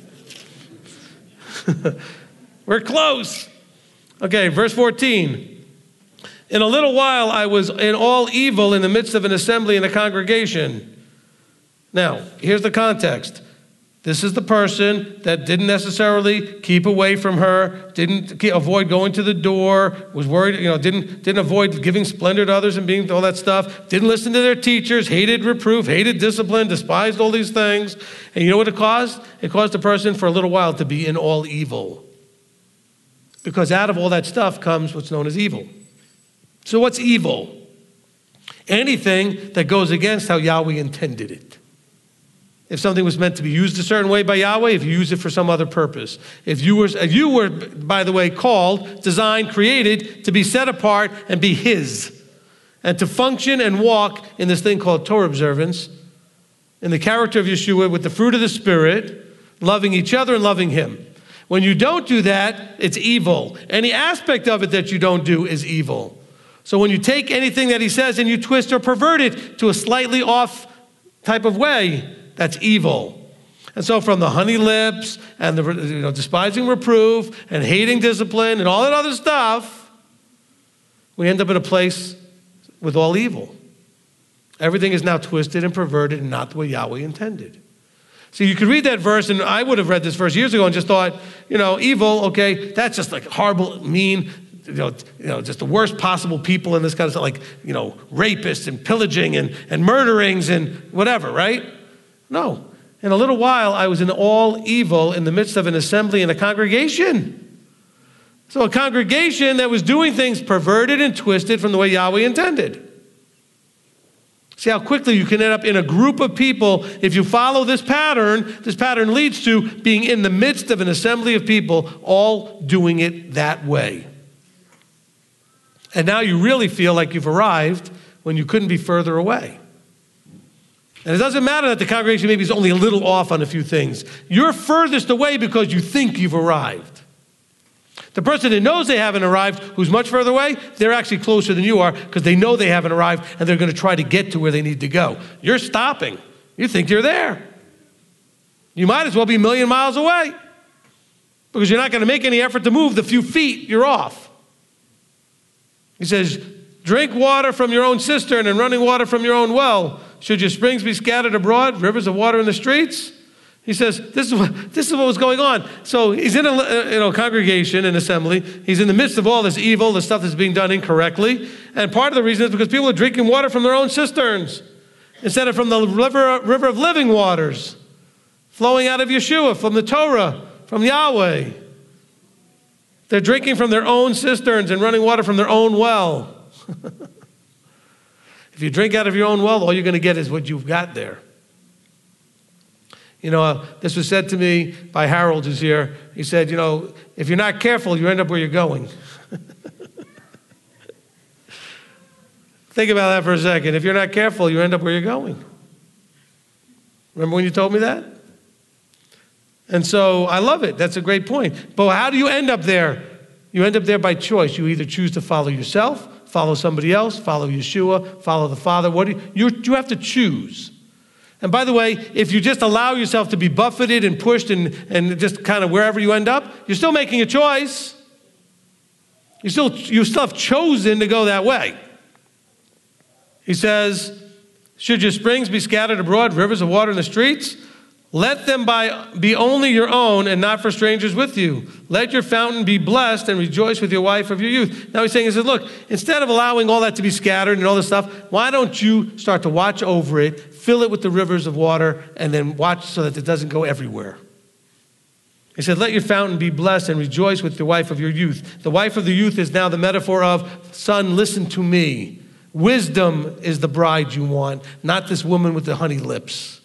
We're close. Okay, verse fourteen. In a little while I was in all evil in the midst of an assembly and a congregation. Now, here's the context. This is the person that didn't necessarily keep away from her, didn't avoid going to the door, was worried, you know, didn't, didn't avoid giving splendor to others and being all that stuff, didn't listen to their teachers, hated reproof, hated discipline, despised all these things. And you know what it caused? It caused the person for a little while to be in all evil. Because out of all that stuff comes what's known as evil. So what's evil? Anything that goes against how Yahweh intended it. If something was meant to be used a certain way by Yahweh, if you use it for some other purpose. If you were, if you were, by the way, called, designed, created to be set apart and be His, and to function and walk in this thing called Torah observance, in the character of Yeshua with the fruit of the Spirit, loving each other and loving Him. When you don't do that, it's evil. Any aspect of it that you don't do is evil. So when you take anything that He says and you twist or pervert it to a slightly off type of way, that's evil. And so from the honey lips and the you know, despising reproof and hating discipline and all that other stuff, we end up in a place with all evil. Everything is now twisted and perverted and not the way Yahweh intended. So you could read that verse, and I would have read this verse years ago and just thought, you know, evil, okay, that's just like horrible, mean, you know, you know, just the worst possible people and this kind of stuff, like, you know, rapists and pillaging and, and murderings and whatever, right? No. In a little while, I was in all evil in the midst of an assembly and a congregation. So a congregation that was doing things perverted and twisted from the way Yahweh intended. See how quickly you can end up in a group of people if you follow this pattern. This pattern leads to being in the midst of an assembly of people all doing it that way. And now you really feel like you've arrived when you couldn't be further away. And it doesn't matter that the congregation maybe is only a little off on a few things. You're furthest away because you think you've arrived. The person that knows they haven't arrived, who's much further away, they're actually closer than you are because they know they haven't arrived and they're going to try to get to where they need to go. You're stopping. You think you're there. You might as well be a million miles away because you're not going to make any effort to move the few feet you're off. He says, drink water from your own cistern and running water from your own well. Should your springs be scattered abroad, rivers of water in the streets? He says, this is what, this is what was going on. So he's in a you know, congregation, an assembly. He's in the midst of all this evil, the stuff that's being done incorrectly. And part of the reason is because people are drinking water from their own cisterns instead of from the river, river of living waters flowing out of Yeshua, from the Torah, from Yahweh. They're drinking from their own cisterns and running water from their own well. If you drink out of your own well, all you're going to get is what you've got there. You know, uh, this was said to me by Harold, who's here. He said, you know, if you're not careful, you end up where you're going. Think about that for a second. If you're not careful, you end up where you're going. Remember when you told me that? And so I love it. That's a great point. But how do you end up there? You end up there by choice. You either choose to follow yourself, follow somebody else, follow Yeshua, follow the Father. What do you, you, you have to choose. And by the way, if you just allow yourself to be buffeted and pushed and, and just kind of wherever you end up, you're still making a choice. You still, you still have chosen to go that way. He says, should your springs be scattered abroad, rivers of water in the streets? Let them by, be only your own and not for strangers with you. Let your fountain be blessed and rejoice with your wife of your youth. Now he's saying, he says, look, instead of allowing all that to be scattered and all this stuff, why don't you start to watch over it, fill it with the rivers of water, and then watch so that it doesn't go everywhere. He said, let your fountain be blessed and rejoice with the wife of your youth. The wife of the youth is now the metaphor of, son, listen to me. Wisdom is the bride you want, not this woman with the honey lips.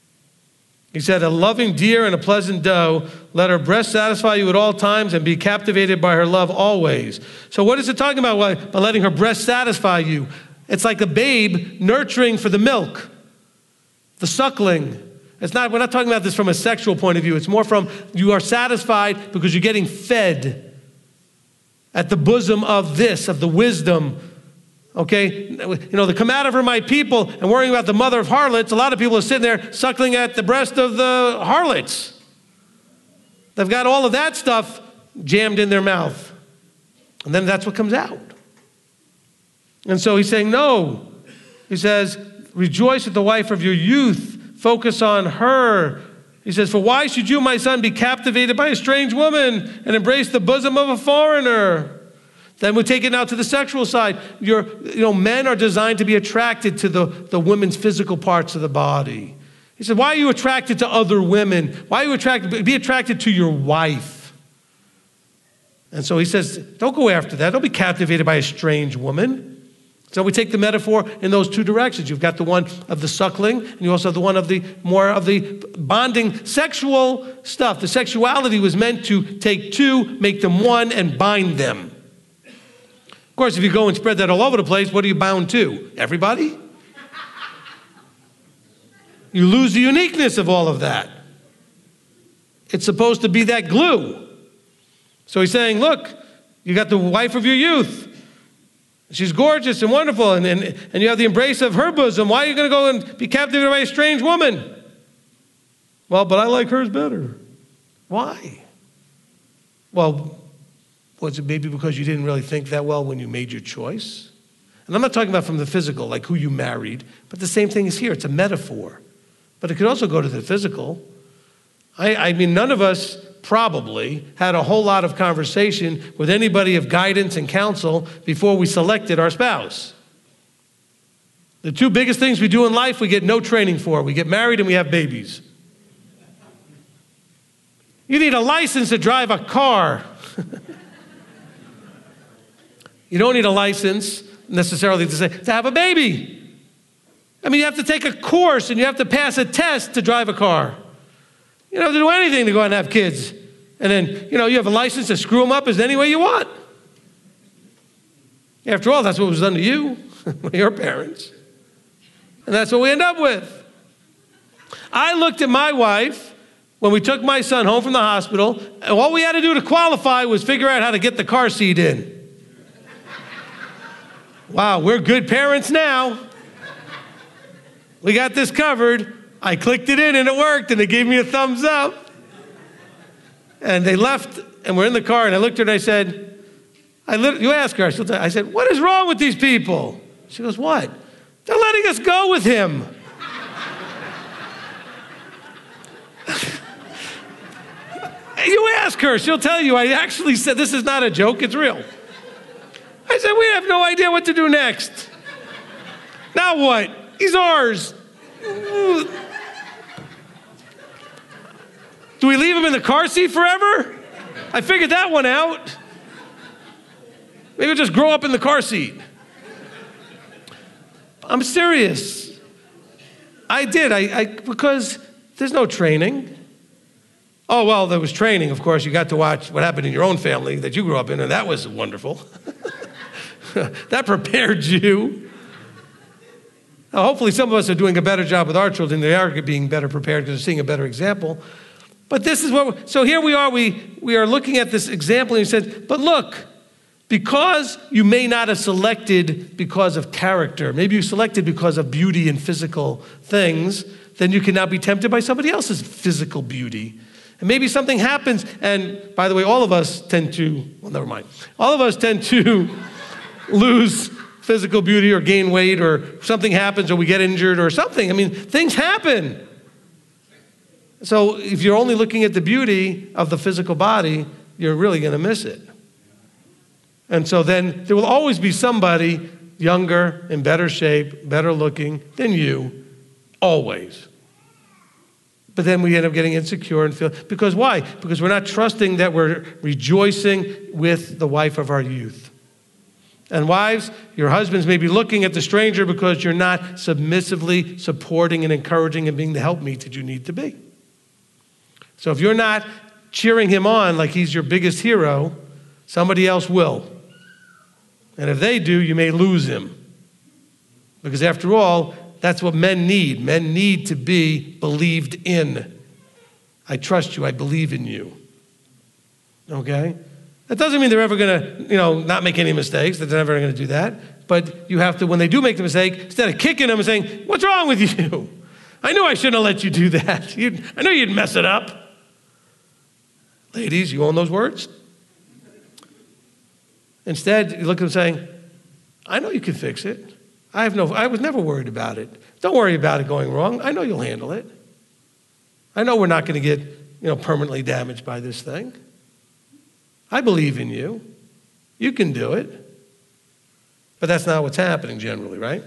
He said, a loving deer and a pleasant doe, let her breast satisfy you at all times and be captivated by her love always. So what is it talking about by letting her breast satisfy you? It's like a babe nurturing for the milk, the suckling. It's not, we're not talking about this from a sexual point of view. It's more from you are satisfied because you're getting fed at the bosom of this, of the wisdom. Okay, you know, to come out of her, my people, and worrying about the mother of harlots, a lot of people are sitting there suckling at the breast of the harlots. They've got all of that stuff jammed in their mouth. And then that's what comes out. And so he's saying, no. He says, rejoice with the wife of your youth. Focus on her. He says, for why should you, my son, be captivated by a strange woman and embrace the bosom of a foreigner? Then we take it now to the sexual side. You're, you know, men are designed to be attracted to the, the women's physical parts of the body. He said, why are you attracted to other women? Why are you attracted? Be attracted to your wife. And so he says, don't go after that. Don't be captivated by a strange woman. So we take the metaphor in those two directions. You've got the one of the suckling, and you also have the one of the more of the bonding sexual stuff. The sexuality was meant to take two, make them one, and bind them. Of course, if you go and spread that all over the place, what are you bound to? Everybody? You lose the uniqueness of all of that. It's supposed to be that glue. So he's saying, look, you got the wife of your youth. She's gorgeous and wonderful, and, and, and you have the embrace of her bosom. Why are you going to go and be captivated by a strange woman? Well, but I like hers better. Why? Well, was it maybe because you didn't really think that well when you made your choice? And I'm not talking about from the physical, like who you married, but the same thing is here. It's a metaphor. But it could also go to the physical. I, I mean, none of us probably had a whole lot of conversation with anybody of guidance and counsel before we selected our spouse. The two biggest things we do in life, we get no training for. We get married and we have babies. You need a license to drive a car. You don't need a license necessarily to say, to have a baby. I mean, you have to take a course and you have to pass a test to drive a car. You don't have to do anything to go out and have kids. And then, you know, you have a license to screw them up as any way you want. After all, that's what was done to you, your parents. And that's what we end up with. I looked at my wife when we took my son home from the hospital, and all we had to do to qualify was figure out how to get the car seat in. Wow, we're good parents now. We got this covered. I clicked it in and it worked, and they gave me a thumbs up. And they left, and we're in the car, and I looked at her and I said, I lit- you ask her, she'll tell, I said, what is wrong with these people? She goes, what? They're letting us go with him. You ask her, she'll tell you, I actually said, this is not a joke, it's real. I said, we have no idea what to do next. Now what? He's ours. Do we leave him in the car seat forever? I figured that one out. Maybe we'll just grow up in the car seat. I'm serious. I did, I, I because there's no training. Oh, well, there was training, of course. You got to watch what happened in your own family that you grew up in, and that was wonderful. That prepared you. Now, hopefully some of us are doing a better job with our children. They are being better prepared because they're seeing a better example. But this is what, we're, so here we are, we, we are looking at this example and he says, but look, because you may not have selected because of character, maybe you selected because of beauty and physical things, then you can now be tempted by somebody else's physical beauty. And maybe something happens, and by the way, all of us tend to, well, never mind. All of us tend to lose physical beauty or gain weight or something happens or we get injured or something. I mean, things happen. So if you're only looking at the beauty of the physical body, you're really going to miss it. And so then there will always be somebody younger, in better shape, better looking than you, always. But then we end up getting insecure and feel, because why? Because we're not trusting that we're rejoicing with the wife of our youth. And wives, your husbands may be looking at the stranger because you're not submissively supporting and encouraging and being the helpmeet that you need to be. So if you're not cheering him on like he's your biggest hero, somebody else will. And if they do, you may lose him. Because after all, that's what men need. Men need to be believed in. I trust you. I believe in you. Okay? That doesn't mean they're ever going to, you know, not make any mistakes. That they're never going to do that. But you have to, when they do make the mistake, instead of kicking them and saying, what's wrong with you? I knew I shouldn't have let you do that. You'd, I knew you'd mess it up. Ladies, you own those words? Instead, you look at them saying, I know you can fix it. I have no, I was never worried about it. Don't worry about it going wrong. I know you'll handle it. I know we're not going to get, you know, permanently damaged by this thing. I believe in you. You can do it. But that's not what's happening generally, right?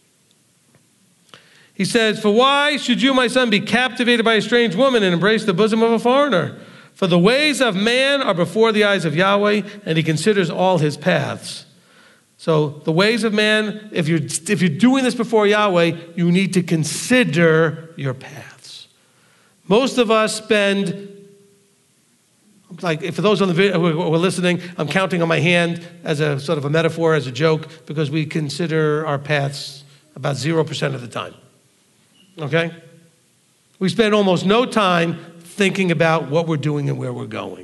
He says, for why should you, my son, be captivated by a strange woman and embrace the bosom of a foreigner? For the ways of man are before the eyes of Yahweh, and he considers all his paths. So the ways of man, if you're, if you're doing this before Yahweh, you need to consider your paths. Most of us spend, like for those on the video who are listening, I'm counting on my hand as a sort of a metaphor, as a joke, because we consider our paths about zero percent of the time. Okay? We spend almost no time thinking about what we're doing and where we're going.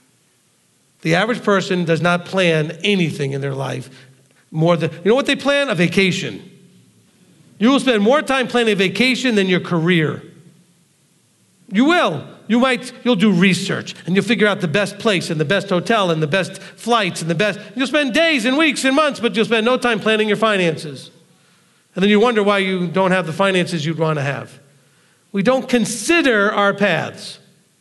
The average person does not plan anything in their life more than, you know what they plan? A vacation. You will spend more time planning a vacation than your career. You will. You might, you'll do research and you'll figure out the best place and the best hotel and the best flights and the best, you'll spend days and weeks and months, but you'll spend no time planning your finances. And then you wonder why you don't have the finances you'd want to have. We don't consider our paths.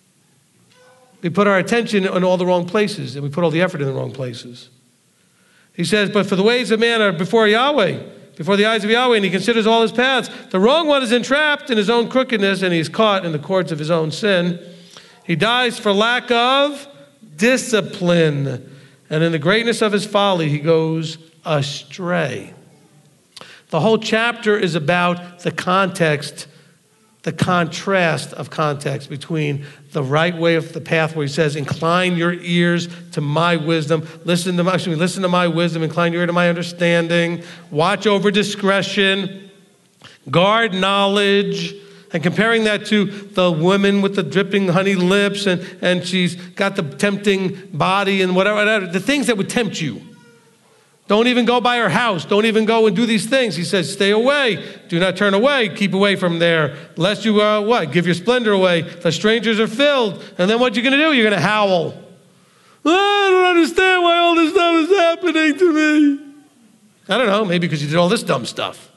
We put our attention in all the wrong places, and we put all the effort in the wrong places. He says, but for the ways of man are before Yahweh, before the eyes of Yahweh, and he considers all his paths. The wrong one is entrapped in his own crookedness, and he's caught in the cords of his own sin. He dies for lack of discipline, and in the greatness of his folly, he goes astray. The whole chapter is about the context, the contrast of context between the right way of the path where he says, incline your ears to my wisdom, listen to my, excuse me, listen to my wisdom, incline your ear to my understanding, watch over discretion, guard knowledge, and comparing that to the woman with the dripping honey lips and, and she's got the tempting body and whatever, whatever, the things that would tempt you. Don't even go by her house. Don't even go and do these things. He says, stay away. Do not turn away. Keep away from there. Lest you, uh, what? Give your splendor away. The strangers are filled. And then what you're going to do? You're going to howl. Oh, I don't understand why all this stuff is happening to me. I don't know. Maybe because you did all this dumb stuff.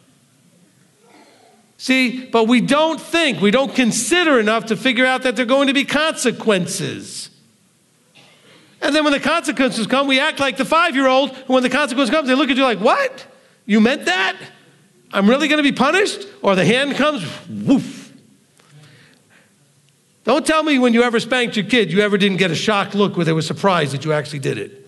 See, but we don't think, we don't consider enough to figure out that there are going to be consequences. And then when the consequences come, we act like the five-year-old, and when the consequence comes, they look at you like, what? You meant that? I'm really going to be punished? Or the hand comes, woof. Don't tell me when you ever spanked your kid, you ever didn't get a shocked look where they were surprised that you actually did it.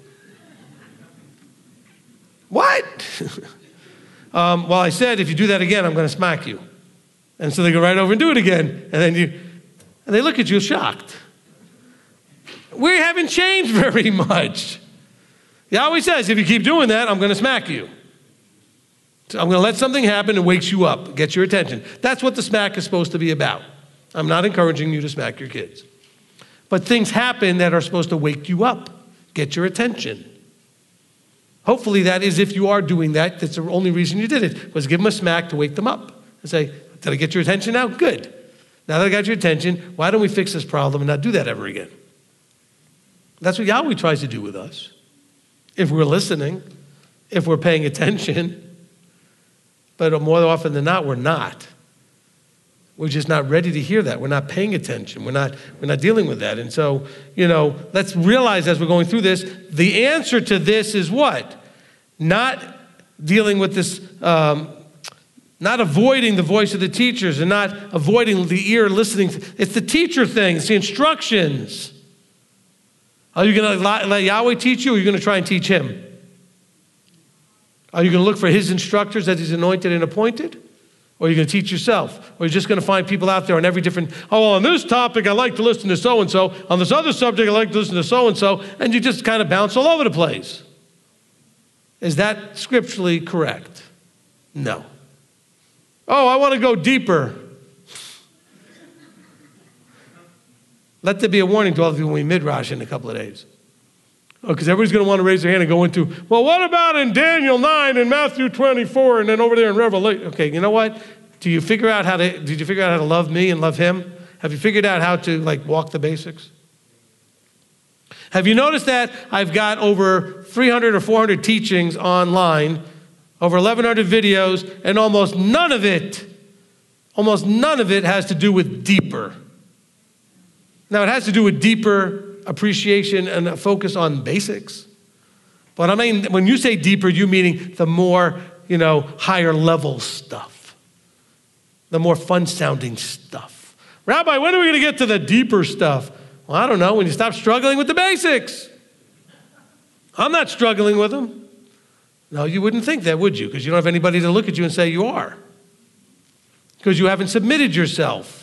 What? um, well, I said, if you do that again, I'm going to smack you. And so they go right over and do it again. And then you, and they look at you shocked. We haven't changed very much. He always says, if you keep doing that, I'm going to smack you. So I'm going to let something happen that wakes you up, gets your attention. That's what the smack is supposed to be about. I'm not encouraging you to smack your kids. But things happen that are supposed to wake you up, get your attention. Hopefully that is, if you are doing that, that's the only reason you did it, was give them a smack to wake them up. And say, did I get your attention now? Good. Now that I got your attention, why don't we fix this problem and not do that ever again? That's what Yahweh tries to do with us. If we're listening, if we're paying attention. But more often than not, we're not. We're just not ready to hear that. We're not paying attention. We're not, we're not dealing with that. And so, you know, let's realize as we're going through this, the answer to this is what? Not dealing with this, um, not avoiding the voice of the teachers and not avoiding the ear listening. It's the teacher thing. It's the instructions. Are you going to let Yahweh teach you, or are you going to try and teach him? Are you going to look for his instructors that he's anointed and appointed? Or are you going to teach yourself? Or are you just going to find people out there on every different, oh, well, on this topic, I like to listen to so-and-so. On this other subject, I like to listen to so-and-so. And you just kind of bounce all over the place. Is that scripturally correct? No. Oh, I want to go deeper. Let there be a warning to all of you when we midrash in a couple of days. Because oh, everybody's going to want to raise their hand and go into, well, what about in Daniel nine and Matthew twenty-four and then over there in Revelation? Okay, you know what? Do you figure out how to, did you figure out how to love me and love him? Have you figured out how to like walk the basics? Have you noticed that I've got over three hundred or four hundred teachings online, over eleven hundred videos, and almost none of it, almost none of it has to do with deeper. Now, it has to do with deeper appreciation and a focus on basics. But I mean, when you say deeper, you meaning the more, you know, higher level stuff, the more fun sounding stuff. Rabbi, when are we going to get to the deeper stuff? Well, I don't know, when you stop struggling with the basics. I'm not struggling with them. No, you wouldn't think that, would you? Because you don't have anybody to look at you and say you are. Because you haven't submitted yourself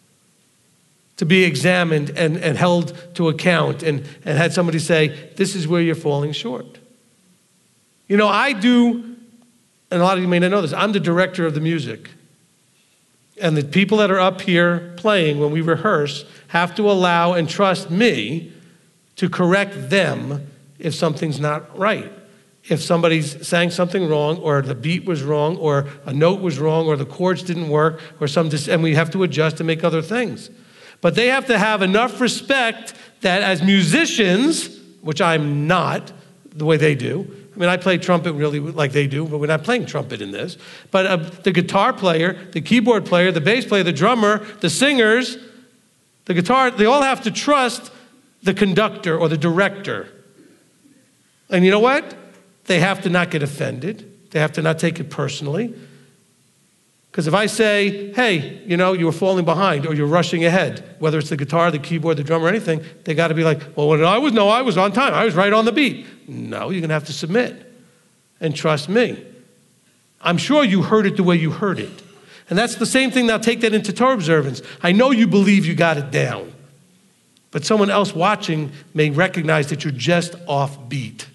to be examined and, and held to account and, and had somebody say, this is where you're falling short. You know, I do, and a lot of you may not know this, I'm the director of the music. And the people that are up here playing when we rehearse have to allow and trust me to correct them if something's not right. If somebody's sang something wrong, or the beat was wrong, or a note was wrong, or the chords didn't work, or some, and we have to adjust and make other things. But they have to have enough respect that as musicians, which I'm not the way they do. I mean, I play trumpet really like they do, but we're not playing trumpet in this. But uh, the guitar player, the keyboard player, the bass player, the drummer, the singers, the guitar, they all have to trust the conductor or the director. And you know what? They have to not get offended. They have to not take it personally. Because if I say, hey, you know, you were falling behind or you're rushing ahead, whether it's the guitar, the keyboard, the drum, or anything, they got to be like, well, when I was, no, I was on time. I was right on the beat. No, you're going to have to submit and trust me. I'm sure you heard it the way you heard it. And that's the same thing. Now take that into Torah observance. I know you believe you got it down, but someone else watching may recognize that you're just off beat.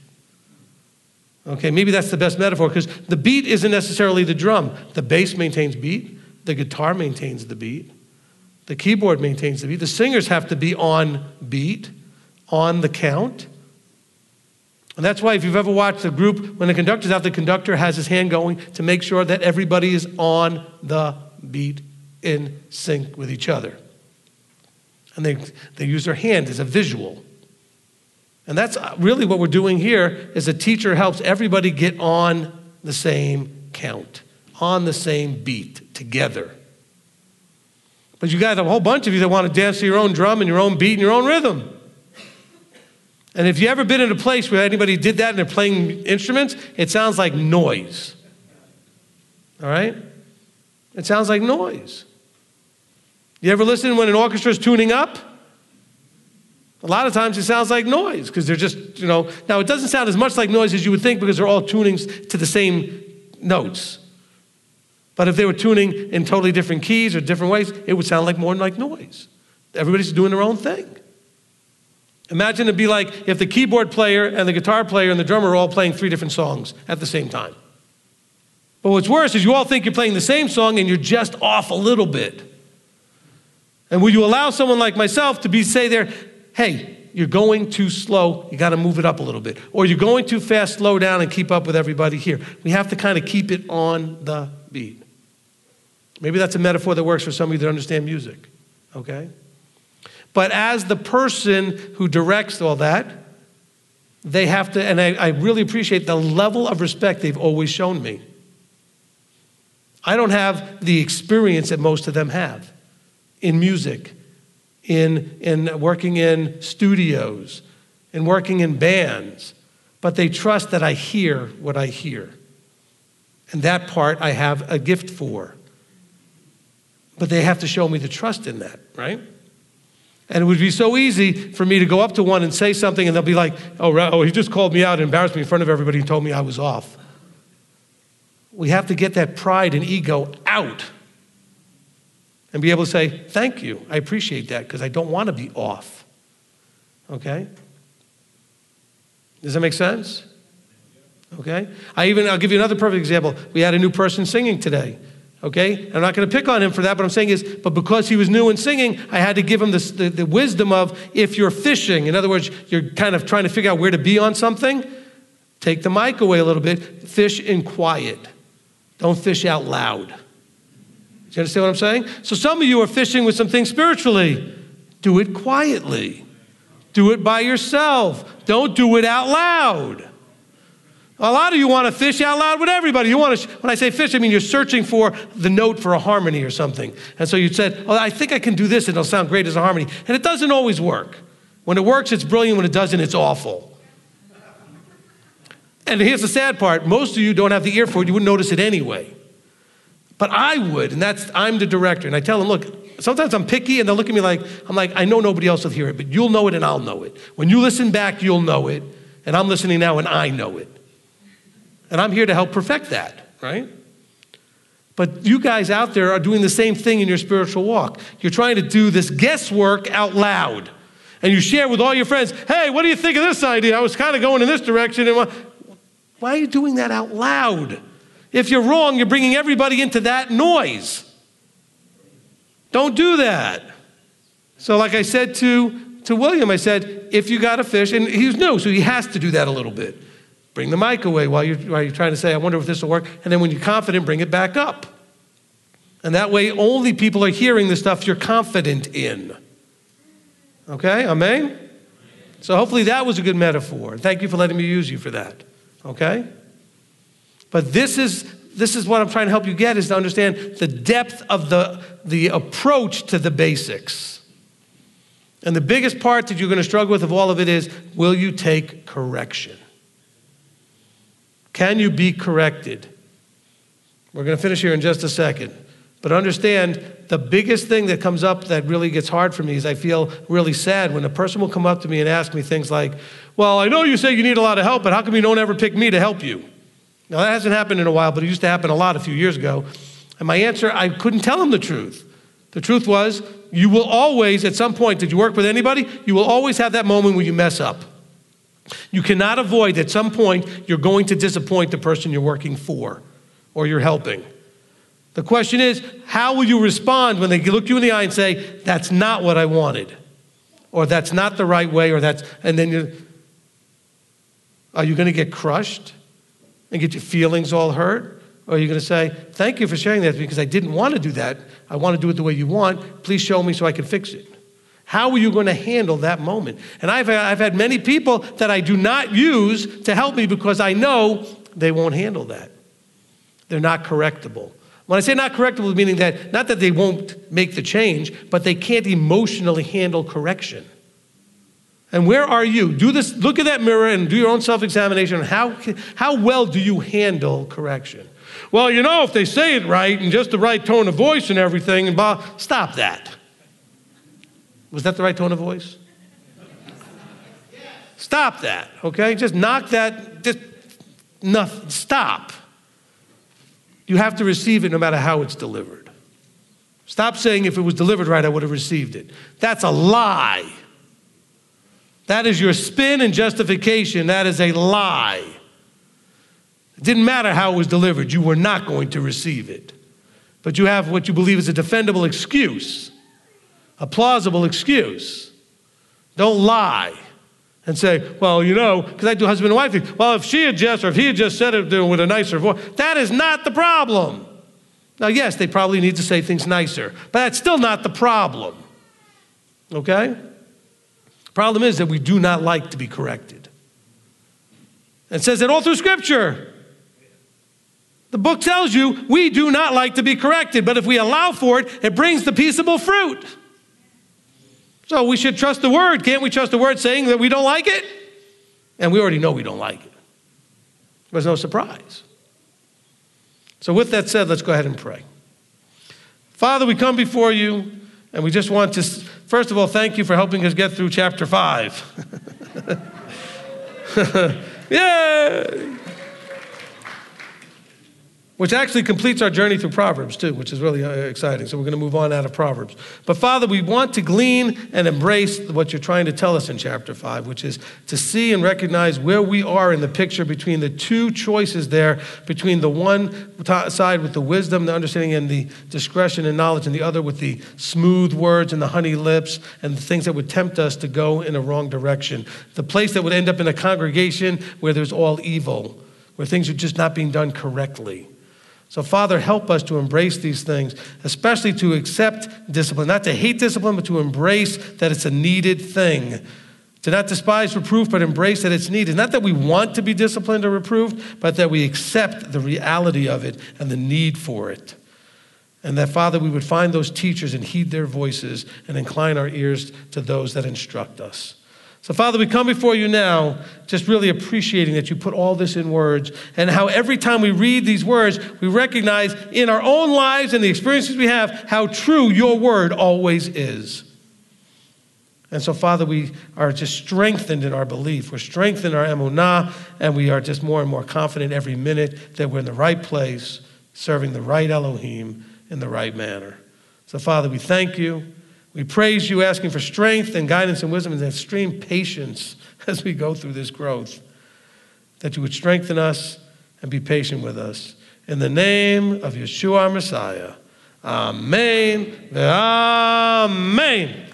Okay, maybe that's the best metaphor, because the beat isn't necessarily the drum. The bass maintains beat. The guitar maintains the beat. The keyboard maintains the beat. The singers have to be on beat, on the count. And that's why if you've ever watched a group, when the conductor's out, the conductor has his hand going to make sure that everybody is on the beat in sync with each other. And they, they use their hand as a visual. And that's really what we're doing here, is a teacher helps everybody get on the same count, on the same beat together. But you got a whole bunch of you that want to dance to your own drum and your own beat and your own rhythm. And if you've ever been in a place where anybody did that and they're playing instruments, it sounds like noise. All right? It sounds like noise. You ever listen when an orchestra is tuning up? A lot of times it sounds like noise because they're just, you know, now it doesn't sound as much like noise as you would think because they're all tuning to the same notes. But if they were tuning in totally different keys or different ways, it would sound like more like noise. Everybody's doing their own thing. Imagine it'd be like if the keyboard player and the guitar player and the drummer are all playing three different songs at the same time. But what's worse is you all think you're playing the same song and you're just off a little bit. And will you allow someone like myself to be say there, hey, you're going too slow, you got to move it up a little bit. Or you're going too fast, slow down and keep up with everybody here. We have to kind of keep it on the beat. Maybe that's a metaphor that works for some of you that understand music, okay? But as the person who directs all that, they have to, and I, I really appreciate the level of respect they've always shown me. I don't have the experience that most of them have in music, in, in working in studios, in working in bands, but they trust that I hear what I hear. And that part I have a gift for. But they have to show me the trust in that, right? And it would be so easy for me to go up to one and say something and they'll be like, oh, oh, he just called me out and embarrassed me in front of everybody and told me I was off. We have to get that pride and ego out and be able to say, thank you, I appreciate that because I don't want to be off, okay? Does that make sense? Okay? I even, I'll give you another perfect example. We had a new person singing today. Okay? I'm not going to pick on him for that, but I'm saying is, but because he was new in singing, I had to give him this, the, the wisdom of if you're fishing, in other words, you're kind of trying to figure out where to be on something, take the mic away a little bit, fish in quiet. Don't fish out loud. Do you understand what I'm saying? So some of you are fishing with some things spiritually. Do it quietly. Do it by yourself. Don't do it out loud. A lot of you want to fish out loud with everybody. You want to, when I say fish, I mean you're searching for the note for a harmony or something. And so you said, oh, I think I can do this and it'll sound great as a harmony. And it doesn't always work. When it works, it's brilliant. When it doesn't, it's awful. And here's the sad part. Most of you don't have the ear for it. You wouldn't notice it anyway. But I would, and that's, I'm the director. And I tell them, look, sometimes I'm picky and they'll look at me like, I'm like, I know nobody else will hear it, but you'll know it and I'll know it. When you listen back, you'll know it. And I'm listening now and I know it. And I'm here to help perfect that, right? But you guys out there are doing the same thing in your spiritual walk. You're trying to do this guesswork out loud. And you share with all your friends, hey, what do you think of this idea? I was kind of going in this direction. And why are you doing that out loud? If you're wrong, you're bringing everybody into that noise. Don't do that. So like I said to, to William, I said, if you got a fish, and he's new, so he has to do that a little bit. Bring the mic away while you're, while you're trying to say, I wonder if this will work. And then when you're confident, bring it back up. And that way, only people are hearing the stuff you're confident in. Okay, amen? So hopefully that was a good metaphor. Thank you for letting me use you for that. Okay? But this is, this is what I'm trying to help you get, is to understand the depth of the, the approach to the basics. And the biggest part that you're going to struggle with of all of it is, will you take correction? Can you be corrected? We're going to finish here in just a second. But understand, the biggest thing that comes up that really gets hard for me is I feel really sad when a person will come up to me and ask me things like, well, I know you say you need a lot of help, but how come you don't ever pick me to help you? Now, that hasn't happened in a while, but it used to happen a lot a few years ago. And my answer, I couldn't tell them the truth. The truth was, you will always, at some point, did you work with anybody? You will always have that moment where you mess up. You cannot avoid, at some point, you're going to disappoint the person you're working for or you're helping. The question is, how will you respond when they look you in the eye and say, that's not what I wanted, or that's not the right way, or that's, and then you, are you going to get crushed and get your feelings all hurt? Or are you going to say, thank you for sharing that because I didn't want to do that. I want to do it the way you want. Please show me so I can fix it. How are you going to handle that moment? And I've, I've had many people that I do not use to help me because I know they won't handle that. They're not correctable. When I say not correctable, meaning that not that they won't make the change, but they can't emotionally handle correction. And where are you? Do this, look at that mirror and do your own self-examination. How, how well do you handle correction? Well, you know, if they say it right and just the right tone of voice and everything, and blah, stop that. Was that the right tone of voice? Stop that, okay? Just knock that, just nothing, stop. You have to receive it no matter how it's delivered. Stop saying if it was delivered right, I would have received it. That's a lie. That is your spin and justification. That is a lie. It didn't matter how it was delivered. You were not going to receive it. But you have what you believe is a defendable excuse, a plausible excuse. Don't lie and say, well, you know, because I do husband and wife thing. Well, if she had just, or if he had just said it with a nicer voice, that is not the problem. Now, yes, they probably need to say things nicer, but that's still not the problem. Okay? Problem is that we do not like to be corrected. It says it all through Scripture. The book tells you we do not like to be corrected, but if we allow for it, it brings the peaceable fruit. So we should trust the word. Can't we trust the word saying that we don't like it? And we already know we don't like it. There's no surprise. So with that said, let's go ahead and pray. Father, we come before you, and we just want to, first of all, thank you for helping us get through chapter five. Yay! Which actually completes our journey through Proverbs too, which is really exciting. So we're going to move on out of Proverbs. But Father, we want to glean and embrace what you're trying to tell us in chapter five, which is to see and recognize where we are in the picture between the two choices there, between the one side with the wisdom, the understanding, and the discretion and knowledge, and the other with the smooth words and the honey lips and the things that would tempt us to go in a wrong direction. The place that would end up in a congregation where there's all evil, where things are just not being done correctly. So, Father, help us to embrace these things, especially to accept discipline, not to hate discipline, but to embrace that it's a needed thing. To not despise reproof, but embrace that it's needed. Not that we want to be disciplined or reproved, but that we accept the reality of it and the need for it. And that, Father, we would find those teachers and heed their voices and incline our ears to those that instruct us. So, Father, we come before you now just really appreciating that you put all this in words and how every time we read these words, we recognize in our own lives and the experiences we have how true your word always is. And so, Father, we are just strengthened in our belief. We're strengthened in our emunah, and we are just more and more confident every minute that we're in the right place, serving the right Elohim in the right manner. So, Father, we thank you. We praise you, asking for strength and guidance and wisdom and extreme patience as we go through this growth. That you would strengthen us and be patient with us. In the name of Yeshua our Messiah. Amen. Amen.